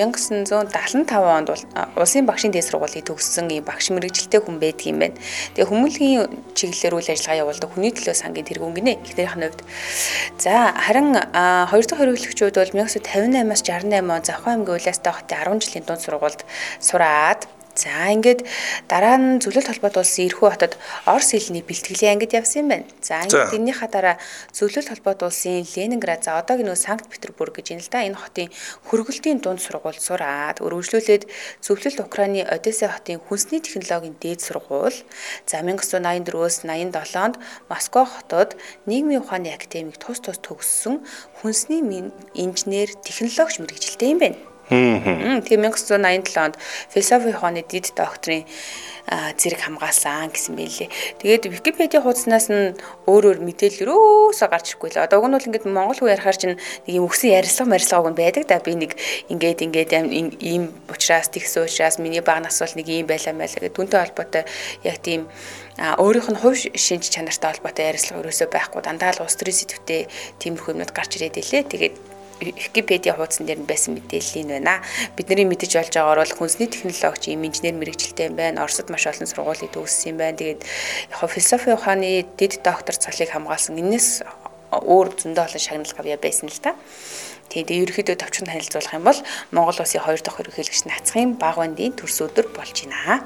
C: онд улсын багшийн дээд сургуулийг төгссөн ийм багш мэрэгжилтэй хүн байдаг юм байна. Тэгээ хүмүүнлэгийн чиглэлээр үйл ажиллагаа явуулдаг хүний төлөө сангийн тэргүүн гинэ эхнэрийн хувьд. За харин 2 дахь ерөнхийлөгчүүд бол 1958-аас 68 он Завхай аймгийн Улаастай хотын 10 жилийн дунд сургуульд сураад за ингээд дараа нь Зөвлөлт холбоот улсын Ирхүү хотод Орос хэлний бэлтгэлийн ангид явсан юм байна. За ингээд тэрнийхээ дараа Зөвлөлт холбоот улсын Ленинград за одоогийн Санкт Петербург гэж юм л да энэ хотын хөргөлтийн дунд сургуульд сураад өргөжлүүлээд Зөвлөлт Украины Одесса хотын хүнсний технологийн дээд сургууль за 1984-өөс 87-нд Москва хотод нийгмийн ухааны академик тус төгссөн хүнсний инженер технологич мэрэгжилтэй юм байна. Тэгээ 1987 онд философи ухааны дид докторийн зэрэг хамгаалсан гэсэн байлээ. Тэгээд Википедийн хуудаснаас нь өөр мэдээлэл өрөөсөө гарч ирэхгүй л. Одоо уг нь бол ингээд монгол хүү ярихаар чинь нэг юм өгсөн ярилцлага байдаг да. Би нэг ингээд ийм учраас тэгсэн учраас миний баг нас бол нэг ийм байлаа гэдэг түүнтэй холбоотой яг тийм өөрийнх нь хувь шинж чанартай холбоотой ярилцлага өрөөсөө байхгүй дандаа л улс төрийн сэдвтэ тиймэрхүү юмнууд гарч ирээд илээ. Тэгээд Википедийн хуудсан дээр нь байсан мэдээлэл нь байна. Бидний мэдэж болж байгаагаар бол хүнсний технологич, инженер мэрэгжилтэй юм байна. Оросд маш олон сургуулийг төгссөн юм байна. Тэгээд яг философи ухааны дид доктор цалыг хамгаалсан. Энэс өөр зөндөө олон шагнал гавьяа байсан л та. Тэгээд ерөнхийдөө товчхон танилцуулах юм бол Монгол Улсын 2 дахь ерөнхийлөгч Нацхийн баг вандын төрс өдөр болж байна.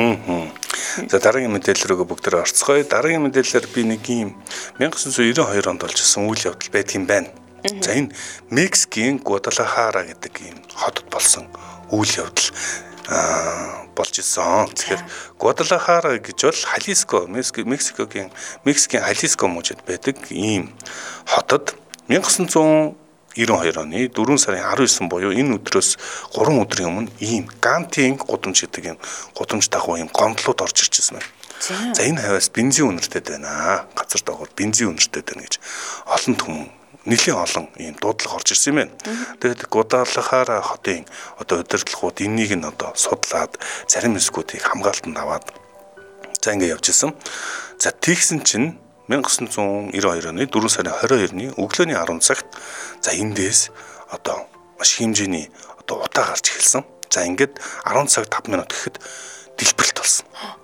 B: За дараагийн мэдээлэл рүү бүгдээ орцгоё. Дараагийн мэдээлэлээр би нэг юм 1992 онд болжсэн үйл явдал байдаг юм байна. За энэ Мексикийн Гвадалахара гэдэг ийм хотод болсон үйл явдал болж исэн. Тэгэхээр Гвадалахара гэж бол Халиско, Мексикийн Халиско мужид байдаг ийм хотод 1992 оны 4 сарын 19 буюу энэ өдрөөс 3 өдрийн өмнө ийм Гантийн гудамж гэдэг ийм гудамж дагуу ийм гомдлууд орж ирж ирсэн байна. За энэ хавьяас бензин үнэртэй байна. Газар доогоор бензин үнэртэй байна гэж олон хүмүүс нэлийн олон ийм дуудлага орж ирсэн юм байна. Тэгээд Гвадалахара хотын одоо удирдлагууд энэнийг нь одоо судлаад зарим хэсгүүдийг хамгаалтанд аваад за ингэ явж исэн. За тэгсэн чинь 1992 оны 4 сарын 22-ны өглөөний 10 цагт за эндээс одоо маш хэмжээний одоо утаа гарч эхэлсэн. За ингээд 10 цаг 5 минут гэхэд дэлбэрэлт болсон.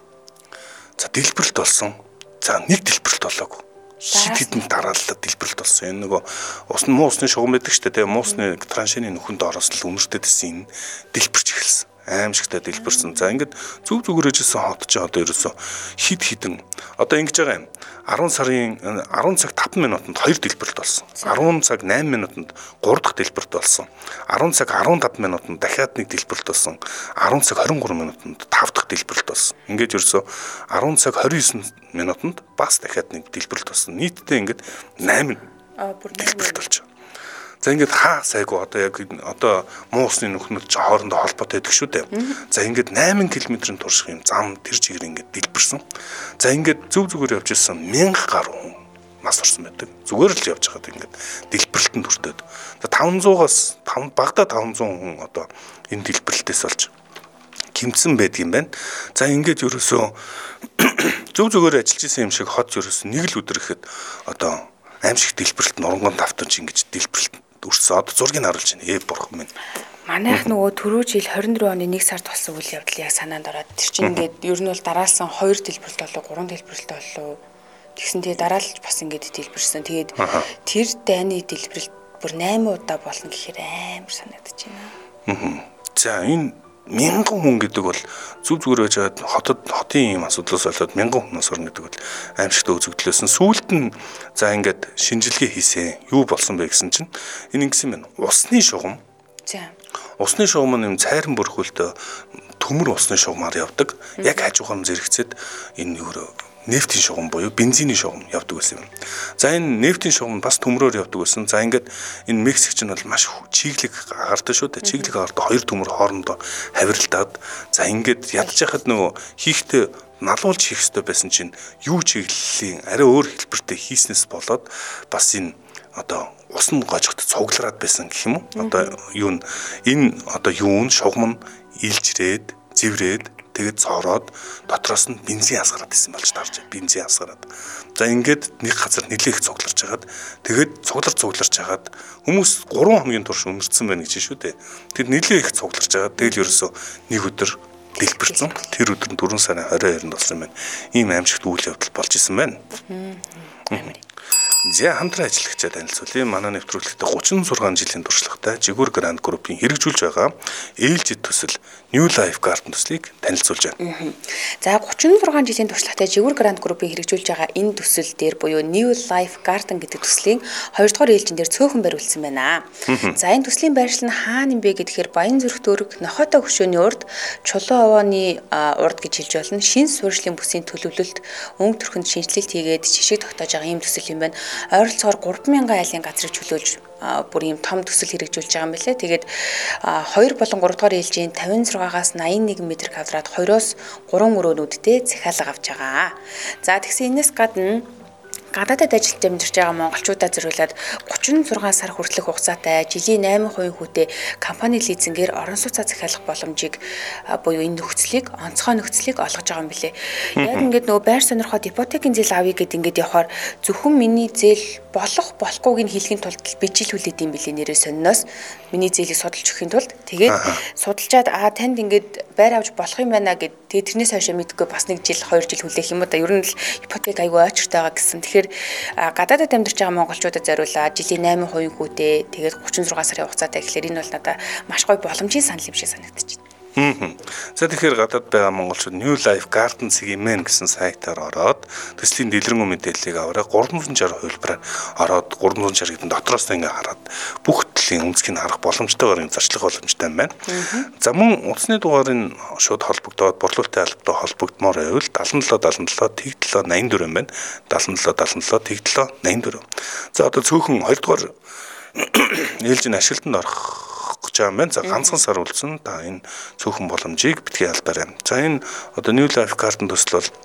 B: За дэлбэрэлт болсон. За нэг дэлбэрэлт болоогүй. Хитэдэн дараалал дэлбэрэлт болсон. Энэ нөгөө муусны шугам байдаг шүү дээ. Муусны траншины нүхэнд орослол үнэртэйсэн энэ дэлбэрч эхэлсэн. Аимшигтай дэлбэрсэн. За ингээд зүг зүгээрээжсэн хот чи одоо ерөөсө хид хідэн одоо ингэж байгаа юм. 10 цаг 5 минутанд 2 дэлбэрэлт болсон. 10 цаг 8 минутанд 3 дахь дэлбэрэлт болсон. 10 цаг 15 минутанд дахиад нэг дэлбэрэлт болсон. 10 цаг 23 минутанд 5 дахь дэлбэрэлт болсон. Ингээд ерөөсө 10 цаг 29 минутанд бас дахиад нэг дэлбэрэлт болсон. Нийтдээ ингээд 8 дэлбэрэлт болж байна. За ингээд хаа сайгүй одоо яг одоо муусны нүхнүүд ч хоорондоо холбоотой байдаг шүү дээ. За ингээд 8 км-ийн турших юм зам тэр чигээр ингээд дэлбэрсэн. За ингээд зүг зүгээр явж ирсэн 1000 гаруй хүн нас орсон байдаг. Зүгээр л явж байгаад ингээд дэлбэрэлтэнд хүртээд. За 500-аас багадаа 500 хүн одоо энэ дэлбэрэлтээс болж гимцэн байдаг юм байна. За ингээд ерөөсөө зүг зүгээр ажиллаж исэн юм шиг хот ерөөсөө нэг л өдөр ихэд одоо аимшиг дэлбэрэлт нуранган давтамж ингэж дэлбэрэлт үрсэн. Одоо зургийг харуулж байна. Бурхан минь.
C: Манайх нөгөө түрүү жил 24 оны 1 сард болсон үйл явдал яг санаанд ороод тэр чинь ингээд ер нь бол дараалсан 2 дэлбэрэлт болоо 3 дэлбэрэлт болоо. Тэгсэн тэгээ дараалж бас ингээд дэлбэрсэн. Тэгээд тэр дайны дэлбэрэлт бүр 8 удаа болно гэхээр амар санагдаж байна.
B: За энэ 1000 хүн гэдэг бол зүг зүгээр байж байгаа хотын ийм асуудлаас болоод 1000 хүнээс орно гэдэг бол аимшигтай үзэгдлээсэн. Сүүлд нь за ингээд шинжилгээ хийсэн. Юу болсон бэ гэсэн чинь энэ ингэсэн байна. Усны шугам.
C: За.
B: Усны шугам нь юм цайран бүрхүүлтэй төмөр усны шугамаар явдаг. Яг хажуугаар нь зэрэгцээд энэ юу нефтийн шугам буюу бензиний шугам явдаг гэсэн юм. За энэ нефтийн шугам бас төмрөөр явдаг гэсэн. За ингээд энэ Мексикч нь бол маш чиглэг агардаг шүү дээ. Чиглэг агардаг хоёр төмөр хоорондоо хавиралдаад за ингээд ядж яхад нөгөө хийхдээ налуулж хийх хэрэгтэй байсан чинь юу чиглэлийн арай өөр хэлбэртэй хийснээс болоод бас энэ одоо усан гожигт цуглараад байсан гэх юм уу? Одоо юу энэ одоо юун шугам нь илжрээд, зэврээд тэгээд цороод дотроос нь бензин асгараад исэн болж таарч бензин асгараад. За ингээд нэг газар нэлээх цугларч хагаад тэгээд цугларч хагаад хүмүүс 3 хоногийн турш өмөрцсөн байна гэж шүү дээ. Тэгэд нэлээх цугларч хагаад тэгэл ерөөсөө нэг өдөр дэлбэрсэн. Тэр өдөр нь 4 сарын 22-нд болсон байна. Ийм аимшигт үйл явдал болж исэн байна. За хамтран ажиллагчаа танилцуулъя. Манай нэвтрүүлэгтээ 36 жилийн туршлагатай Жигүүр Гранд группийн хэрэгжүүлж байгаа ээлжид төсөл New Life Garden төслийг танилцуулж байна.
C: За 36 жилийн туршлагатай Жигүүр Гранд группийн хэрэгжүүлж байгаа энэ төсөл дээр буюу New Life Garden гэдэг төслийн 2 дугаар ээлжин дээр цөөхөн бариулсан байна. За энэ төслийн байршил нь хаана юм бэ гэхээр Баянзүрх дүүрэг Нохойтой хөшөөний урд Чулуун овооны урд гэж хэлж болно. Шинэ суурьшлийн бүсийн төлөвлөлт өнгө төрхөнд шинжилэлт хийгээд жишээ тогтоож байгаа ийм төсөл юм байна. Ойролцоогоор 3000 айлын газрыг чөлөөлж бүр ийм том төсөл хэрэгжүүлж байгаа юм билээ. Тэгээд 2 болон 3 дугаар ээлжийн 56-аас 81 м2-д 2-оос 3 өрөөнүүдтэй захиалга авч байгаа. За тэгсэн энэс гадна гадаадд ажилд амьдарч байгаа монголчуудаа зориулаад 36 сар хүртэлх хугацаатай жилийн 8% хүүтэй компани лизингээр орон сууцаа захиалах боломжийг буюу энэ нөхцөлийг онцгой нөхцөлийг олгож байгаа юм билээ. Яг ингээд нөгөө байр сонирхоод ипотекийн зээл авъя гэд ингээд явахаар зөвхөн миний зээл болох болохгүйг нь хэлхийн тулд бичлүүлээд юм билээ нэрээ сонноос миний зээлийг судалж өгөхийн тулд тэгээд судалжаад танд ингээд байр авч болох юм байна гэд тэгээд тэрнээс хойш мэдгүй бас 1 жил 2 жил хүлээх юм уу да ер нь л ипотек аягүй очиртай байгаа гэсэн. Тэгэхээр гадаадд амьдарч байгаа монголчуудад зориулаад жилийн 8% хүүтэй тэгээд 36 сарын хугацаатай гэхэлэр энэ бол надад маш гоё боломжийн санал юм шиг санагдаж байна.
B: За тэгэхээр гадаад байгаа монголчууд New Life Garden CGM гэсэн сайтаар ороод төслийн дэлгэрэнгүй мэдээллийг аваарай 360 хувилбараар ороод 360 гэдэг дотроос нь ингээ хараад бүх төслийн үнцгийг харах боломжтойгоор юм зарчлах боломжтой юм байна. За мөн утасны дугаарыг шууд холбогдоод борлуулалтын албатай холбогдмоор байвал 7777 тэг 784 юм байна. 7777 тэг 784. За одоо цөөхөн 2 дугаар ээлжийн ашиглалтанд орох гэж байгаа юм байна. За ганцхан сар үлдсэн та энэ цөөхөн боломжийг битгий албаарай. За энэ одоо New Life Garden төсөл бол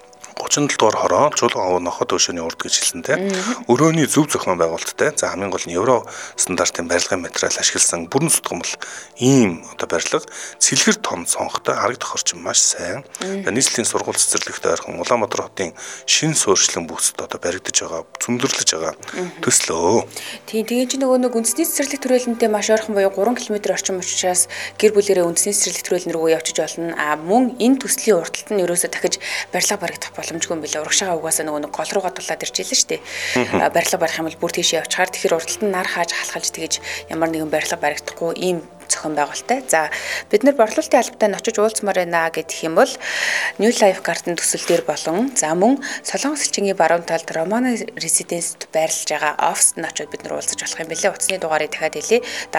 B: 37 дугаар хороо Чулуун овоо Нохойтой хөшөөний урд гэж хэлсэнтэй. Өрөөний зөв зохион байгуулалттай. За хамгийн гол нь евро стандартын барилгын материал ашигласан бүрэн судгамал ийм одоо барилга цэлгэр том цонхтой харагдах орчин маш сайн. Нийслэлийн сургууль цэцэрлэгтэй ойрхон Улаанбаатар хотын шинэ суурьшлийн бүсд одоо баригдаж байгаа, цөмдөрлөж байгаа төслөө. Тийм
C: тэгээд чи нөгөө нэг үндэсний цэцэрлэг төрөлнтэй маш ойрхон буюу 3 км орчим учраас гэр бүлэрээ үндэсний цэцэрлэг төрөлн рүү явчих болно. Мөн энэ төслийн урталт нь ерөөсө дахиж барилга баригдах боломжгүй юм билээ. Урагшаага угаасаа нөгөө гол руугаа тулаад ирж илэн штэ. Барилга барих юм бол бүр тийшээ явчихаар тэгэхээр урталт нь нар хааж халахалж тэгэж ямар нэгэн барилга баригдахгүй ийм зохион байгуулалттай. За бид нар борлуулалтын албатай нь очиж уулзмаар байна гэх юм бол New Life Garden төсөл дээр болон за мөн Солонгос элчингийн баруун талд Романо Residence-д байрлаж байгаа оффист нь очиж бид нар уулзаж болох юм билээ. Утасны дугаарыг дахиад хэлье.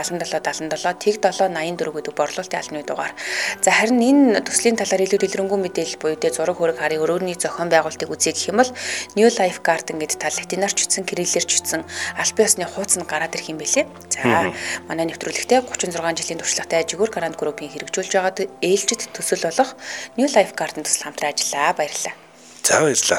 C: 7777 тэг 784 гэдэг борлуулалтын албаны дугаар. За харин энэ төслийн талаар илүү дэлгэрэнгүй мэдээлэл буюу зураг хөрөг харийн өрөөний зохион байгуулалтыг үзье гэх юм бол New Life Garden гэдэг тал латинаар ч үтсэн кириллээр ч үтсэн албан ёсны хуудас нь гараад ирэх юм билээ. За манай нэвтрүүлэгтээ 36 жилийн туршлагатай Жигүүр Гранд группийн хэрэгжүүлж байгаа ээлжид төсөл болох New Life Garden төсөл хамтран ажиллаа. Баярлалаа.
B: За баярлалаа.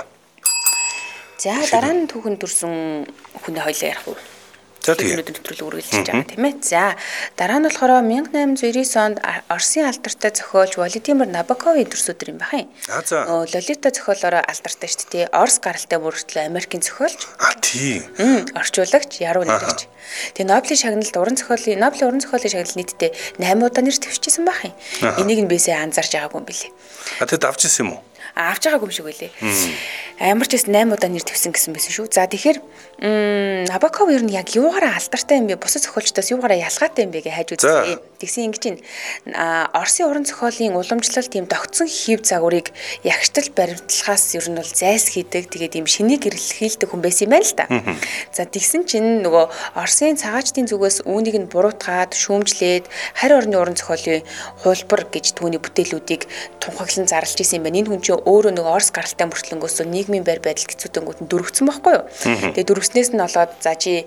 C: За дараа нь түүхэн дүрсэн хүнээ хоёлаа ярих уу?
B: За тийм.
C: Нэвтрүүлэг үргэлжлэж байгаа тийм ээ. За дараа нь болохоор 1899 онд Оросын алдартай зохиолч Владимир Набоковын төрсөдөр юм байна.
B: За.
C: Лолита зохиолоороо алдартай шүү дээ. Орос гаралтай мөрөгчлөө Америкийн зохиолч.
B: Тийм.
C: Орчуулагч, яруу найрагч. Тэгээ Нобелийн шагналд Нобелийн уран зохиолын шагналд нийтдээ 8 удаа нэр дэвшижсэн байна. Энийг нь бисээ анзаарч байгаагүй юм билээ.
B: Тэгэд авч ирсэн юм уу?
C: Авч байгаагүй юм шиг үлээ. Амар ч 8 удаа нэр дэвсэн гэсэн байсан шүү. За тэгэхээр Набоков ер нь яг юугаараа алдартай юм бэ? Бусад зохиолчдоос юугаараа ялгаатай юм бэ гэж хайж үзсэн. Тэгсэн ингэж байна. Оросын уран зохиолын уламжлалт тийм тогтсон хэв загварыг ягштал баримтлахаас ер нь бол зайс хийдэг. Тэгээд ийм шинийг эрэлхийлдэг хүн байсан юм байна л та. За тэгсэн чинь нөгөө Оросын цагаачдын зүгээс үүнийг нь буруутгаад шүүмжлээд харь орны уран зохиолын хуулбар гэж түүний бүтээлүүдийг тунхаглан зарлж исэн юм байна. Энэ хүн чинь өөрөө нөгөө Орос гаралтай мөртлөнгөөс нийгмийн байр байдал хэцүүтэнгүүд нь дөрвөгцсөн байхгүй юу? Тэгээд дөрвснээс нь болоод за чи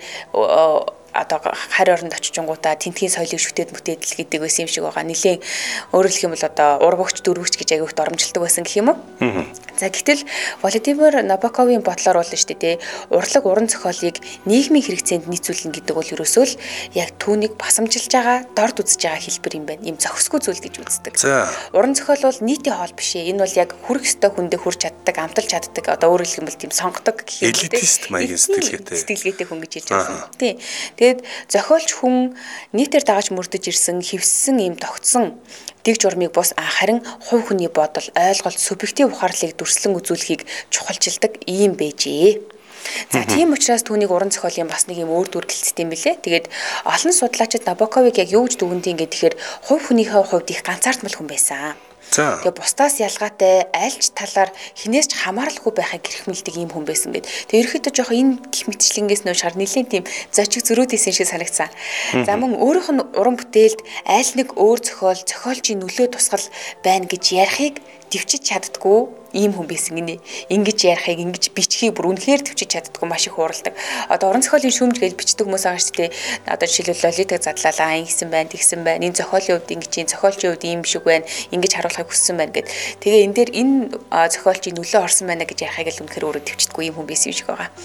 C: одоо харь оронд очичингуудаа тентгийн соёлыг шүтээд мүтээдэл гэдэг байсан юм шиг байгаа. Нилийн өөрөөр хэлэх юм бол одоо урвагч дөрвөгч гэж аягүйх доромжилдог байсан гэх юм уу? За гэтэл Владимир Набоковын бодлоор бол шүү дээ урлаг уран зохиолыг нийгмийн хэрэгцээнд нийцүүлнэ гэдэг бол ерөөсөө л яг түүнийг басамжилж байгаа, дорд үзэж байгаа хэлбэр юм байна. Ийм зохисгүй зүйл гэж үздэг. Уран зохиол бол нийтийн хоол биш ээ. Энэ бол яг хүрэх ёстой хүндээ хүрч чаддаг, амталж чаддаг. Одоо өөрөөр хэлэх юм бол тийм сонгодог гэх юм үү?
B: Элитист маягийн
C: сэтгэлгээтэй хүн гэж хэлж байгаа юм. Тийм. Тэгээд зохиолч хүн нийтээр дагаж мөрдөж ирсэн, хэвссэн ийм тогтсон дэг журмыг бус харин хувь хүний бодол, ойлголт, субъектив ухаарлыг дүрслэн үзүүлэхийг чухалчилдаг ийм байжээ. За тийм учраас түүнийг уран зохиолын бас нэг юм өөр дүр гэлцдэг юм билэ. Тэгээд олон судлаачид Набоковыг яг юу гэж дүгнэдэг юм гэхээр хувь хүнийхээ хувьд их ганцаардмал хүн байсан. Тэгээ бусдаас ялгаатай альч талаар хинээс ч хамааралгүй байхыг гэрхмэлдэг ийм хүн байсан гэд. Тэгээ ерөөхдөө жоох энэ гих мэтчлэнгээс нөө шар нэлийн тийм зочиг зөрүүдсэн шиг санагцсан. За мөн өөрийнх нь уран бүтээлд аль нэг өөр зохиолчийн нөлөө тусгал байна гэж ярихыг төвчж чаддгүй ийм хүн байсан гинэ. Ингэж ярихыг, ингэж бичхийг бүр үнэхээр төвчж чаддгүй маш их хууралдаг. Одоо уран зохиолын шүүмж гэж бичдэг хүмүүс байгаа шүү дээ. Одоо жишээлбэл Лолитаг задлалаа, ингэсэн байна, тэгсэн байна. Энэ зохиолын хувьд ингэж, энэ зохиолчийн хувьд ийм шиг байна. Ингэж харуулахыг хүссэн байна гэд. Тэгээ энэ дээр энэ зохиолчийн нөлөө орсон байна гэж ярихыг л үнэхээр өөрөө төвчдэггүй ийм хүн байсан юм шиг байгаа.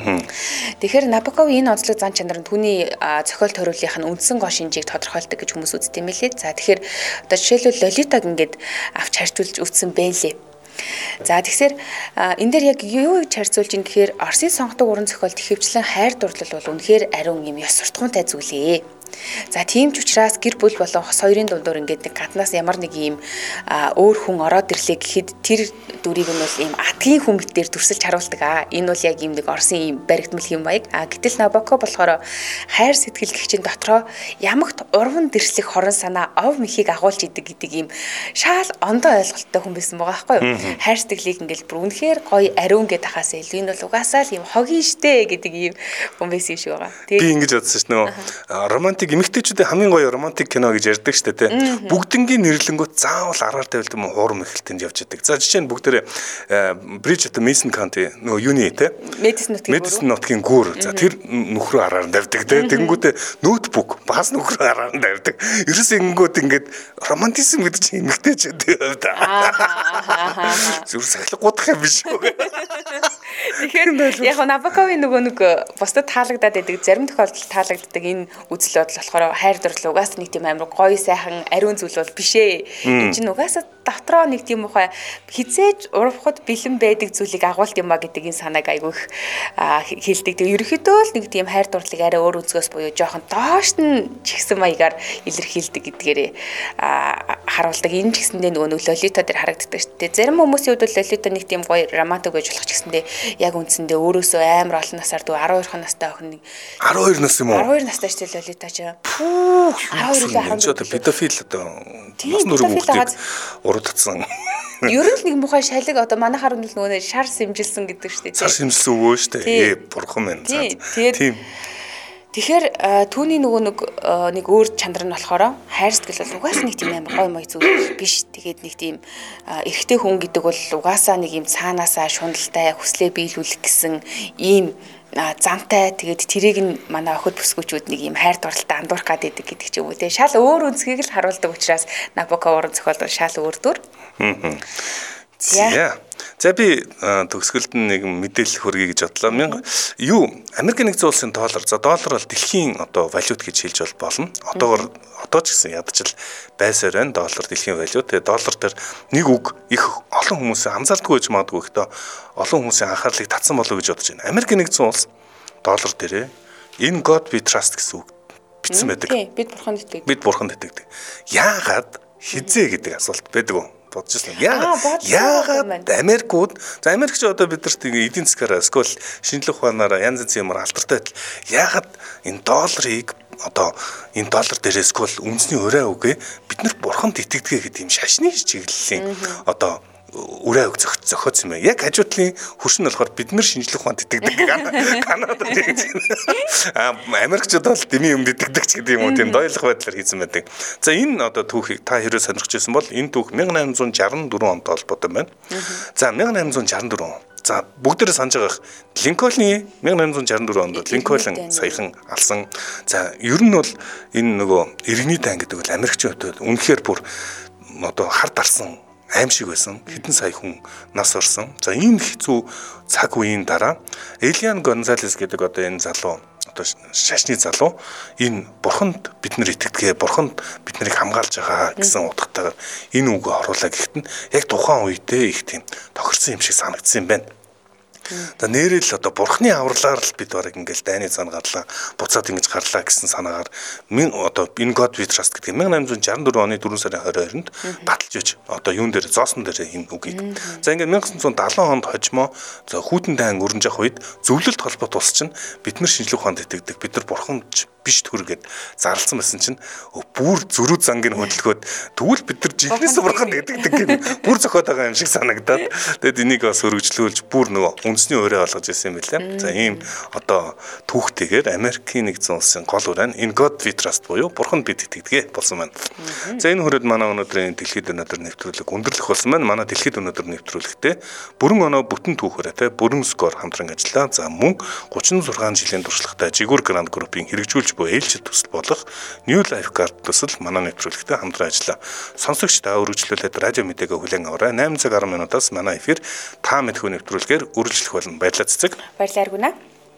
C: Тэгэхээр Набоковын энэ онцлог зан чанар нь түүний зохиол төрөлийнх нь үндсэн гоо шинжийг тодорхойлдог гэж хүмүүс үздэг юм лээ. За тэгэхээр одоо жишээлбэл Лолитаг ингээд авч харьцуулж үзсэн байлээ. За тэгэхээр энэ дээр яг юу гэж харьцуулж ин гэхээр Оросын сонгодог уран зохиолт ихэвчлэн хайр дурлал бол үнэхээр ариун юм ёс суртахуунтай зүйлээ. За тийм ч учраас гэр бүл болон хос хоёрын дундуур ингээд нэг гаднаас ямар нэг юм өөр хүн ороод ирлээ гэхэд тэр дүрийг нь бол ийм атгийн хүмэт дээр дүрсэлж харуулдаг. Энэ бол яг ийм нэг Оросын ийм баригдмал хэм маяг. Гэтэл Набоков болохоор хайр сэтгэл гэгчийн дотроо ямагт урван дэрслэх хорон санаа ов мэхийг агуулж идэг гэдэг ийм шаал ондоо ойлголттой хүн байсан байгаа байхгүй юу? Хайр сэтгэлийг ингээд бүр үнэхээр гоё ариун гэдэг хахаас илүү энэ бол угаасаа л ийм хогийн штэ гэдэг ийм хүн байсан юм шиг байгаа.
B: Би ингэж бодсон ш нь романтик эмэгтэйчүүдийн хамгийн гоё романтик кино гэж ярьдаг шүү дээ тий. Бүгднгийн нэрлэнгүүт заавал араар тавилт юм хуурам эхэлтэнд явж идэг. За жишээ нь бүгдээрээ Bridge of the Mason County нөгөө юуны тий. Мэдсэн нутгийн гүр. За тэр нөхрөө араар тавьдаг тий. Тэгэнгүүтээ ноутбук бас нөхрөө араар тавьдаг. Ерөөс ингэнгүүт ингээд романтизм гэдэг чинь эмэгтэйчүүдийн хувьд зүр сахилга гудах юм биш үү.
C: Тэгэхээр яг Набоковын нөгөө нэг бусдад таалагдаад байдаг, зарим тохиолдолд таалагддаг энэ үзэл бодол болохоор хайр дурлал угаасаа нэг тийм амар гоё сайхан ариун зүйл бол биш ээ. Энэ чинь угаасаа дотроо нэг тийм ухаа хизээж урвахад бэлэн байдаг зүйлийг агуулт юм а гэдэг энэ санааг айгүйх хэлдэг. Тэгээ ерөөхдөө л нэг тийм хайр дурлалыг арай өөр үзгөөс буюу жоохон доош нь чигсэн маягаар илэрхийлдэг гэдгээрээ харуулдаг. Энэ ч гэсэндээ нөгөө Лолита дээр харагддаг шүү дээ. Зарим хүмүүсийн хувьд Лолита нэг тийм гоё романтик байж болох ч гэсэндээ яг үндсэндээ өөрөөсөө амар олон насаар дүү 12 настай охин
B: 12 нас юм уу?
C: 12 настай шүү дээ Лолита ч. 12
B: педофил одоо бас нүрэг хүүхдийг урагдсан.
C: Ер нь нэг мухай шалиг одоо манайхаар нь нөгөө шар сэмжилсэн гэдэг шүү дээ.
B: Шар сэмжилсэн өгөө шүү дээ. Бурхан байна.
C: Тийм. Тэгэхээр түүний нөгөө нэг өөр чанар нь болохоор хайр сэтгэл бол угаасаа нэг тийм амар гой мой зүйл биш. Тэгээд нэг тийм эрэгтэй хүн гэдэг бол угаасаа нэг юм цаанаасаа шуналтай хүслээ биелүүлэх гэсэн ийм зантай. Тэгээд тэрийг нь манай охид бүсгүүчүүд нэг юм хайр дурлалтай андуурах гад идэг гэдэг ч юм уу те. Шал өөр үнцгийг л харуулдаг учраас Набоков уран зохиол бол шал өөр дүр.
B: За би төгсгөлд нэг мэдээлэл хөргий гэж бодлоо. Америкийн нэгдсэн улсын доллар. За доллар бол дэлхийн одоо валют гэж хэлж болно. Одоо ч гэсэн ядчил байсаар байна. Доллар дэлхийн валют. Тэгээ доллар дээр нэг үг их олон хүмүүсийн анзаардаггүй гэж магадгүй ихтэй олон хүмүүсийн анхаарлыг татсан болов уу гэж бодож байна. Америкийн нэгдсэн улс доллар дээрээ in God we trust гэсэн үг бичсэн байдаг.
C: Бид бурханд итгэдэг.
B: Бид бурханд итгэдэг. Яагаад хизээ гэдэг асуулт байдаг уу? бодож байна. Яагаад Америкууд за Америкч одоо бидэрт эдийн засгаар эсвэл шинжлэх ухаанаар янз янзын ямар алдартай байтал яагаад энэ долларыг одоо энэ доллар дээрээс эсвэл үндэсний өрөө үгээ бид нарт бурханд итгэдэг гэдэг юм шашны чиглэлийн одоо үрээ үг зохиоцсон юм. Яг хажуутлын хөрш нь болохоор бид нар шинжлэх ухаанд итгэдэг. Канадад тэгж. Америкчууд бол дэмий юмд итгэдэг ч гэдэг юм уу тийм дойлох байдлаар хийсэн байдаг. За энэ одоо түүхийг та хэрэг сонирхож байсан бол энэ түүх 1864 онд холбоотой байна. За 1864 За бүгдээрээ санаж байгаа Линкольны 1864 онд Линкольн саяхан алсан. За ер нь бол энэ нөгөө иргэний дан гэдэг бол Америкчууд үнэхээр бүр одоо хард алсан аим шиг байсан. Хэдэн сая хүн нас орсон. За энэ хэцүү цаг үеийн дараа Элиан Гонзалес гэдэг одоо энэ залуу одоо шашны залуу энэ бурханд бид нар итгэдэг, бурханд бид нарыг хамгаалж байгаа гэсэн утгатайгаар энэ үгөө оруулаа гэхэд нь яг тухайн үедээ их тийм тохирсон юм шиг санагдсан юм байна. За нэрэл одоо бурхны авралаар л бид барыг ингээл дайны цан гарлаа, буцаад ингэж гарлаа гэсэн санаагаар одоо In God We Trust гэдэг 1864 оны 4 сарын 22-нд баталж иж одоо юун дээр зоосон дээр энэ үгийг. За ингээд 1970 онд хожимо за хүүтэн дан өрнж явах үед зөвлөлт холбоот улс чинь бид нар шинжлэх ухаанд итгэдэг, бид нар бурханд биш төр гэд зарласан байсан чинь бүр зөрүү зангийг хөдөлгөөд тэгвэл бид нар жинхэнэ бурханд итгэдэг гэх бүр зохиод байгаа юм шиг санагдаад тэгэд энийг бас өргөжлүүлж бүр нөгөө үндэсний өрөө олгож ирсэн юм билээ. За ийм одоо түүхтэйгээр Америкийн нэгдсэн улсын гол үрээн In God We Trust буюу бурханд бид итгэдэг болсон байна. За энэ хүрээд манай өнөөдрийн дэлхийд өнөөдөр нэвтрүүлэг өндөрлөх болсон байна. Манай дэлхийд өнөөдөр нэвтрүүлэгтээ бүрэн оноо бүтэн түүхээрээ те бүрэн скор хамтран ажиллаа. За мөн 36 жилийн туршлагатай Жигүр Гранд группийн хэрэгжүүлж буй ээлжид төсөл болох New Life Guard төсөл манай нэвтрүүлэгтээ хамтран ажиллаа. Сонсогч та өргөжлүүлээд радио мэдээгээ хүлээн аваарай. 8 цаг 10 минутаас манай эфир та мэдхүү нэвтрүүлгээр үргэлжлэх болно. Баярлалаа цэцэг.
C: Баярлалаа Аргуна.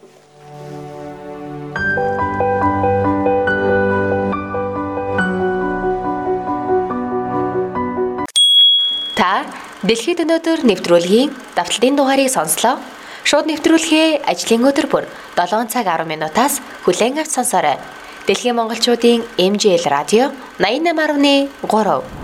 A: Та дэлхийд өнөөдөр нэвтрүүлгийн давталтын дугаарыг сонслоо. Шууд нэвтрүүлгээ ажлын өдөр бүр 7 цаг 10 минутаас хүлээн авч сонсоорой. Дэлхийн монголчуудын MJL радио 88.3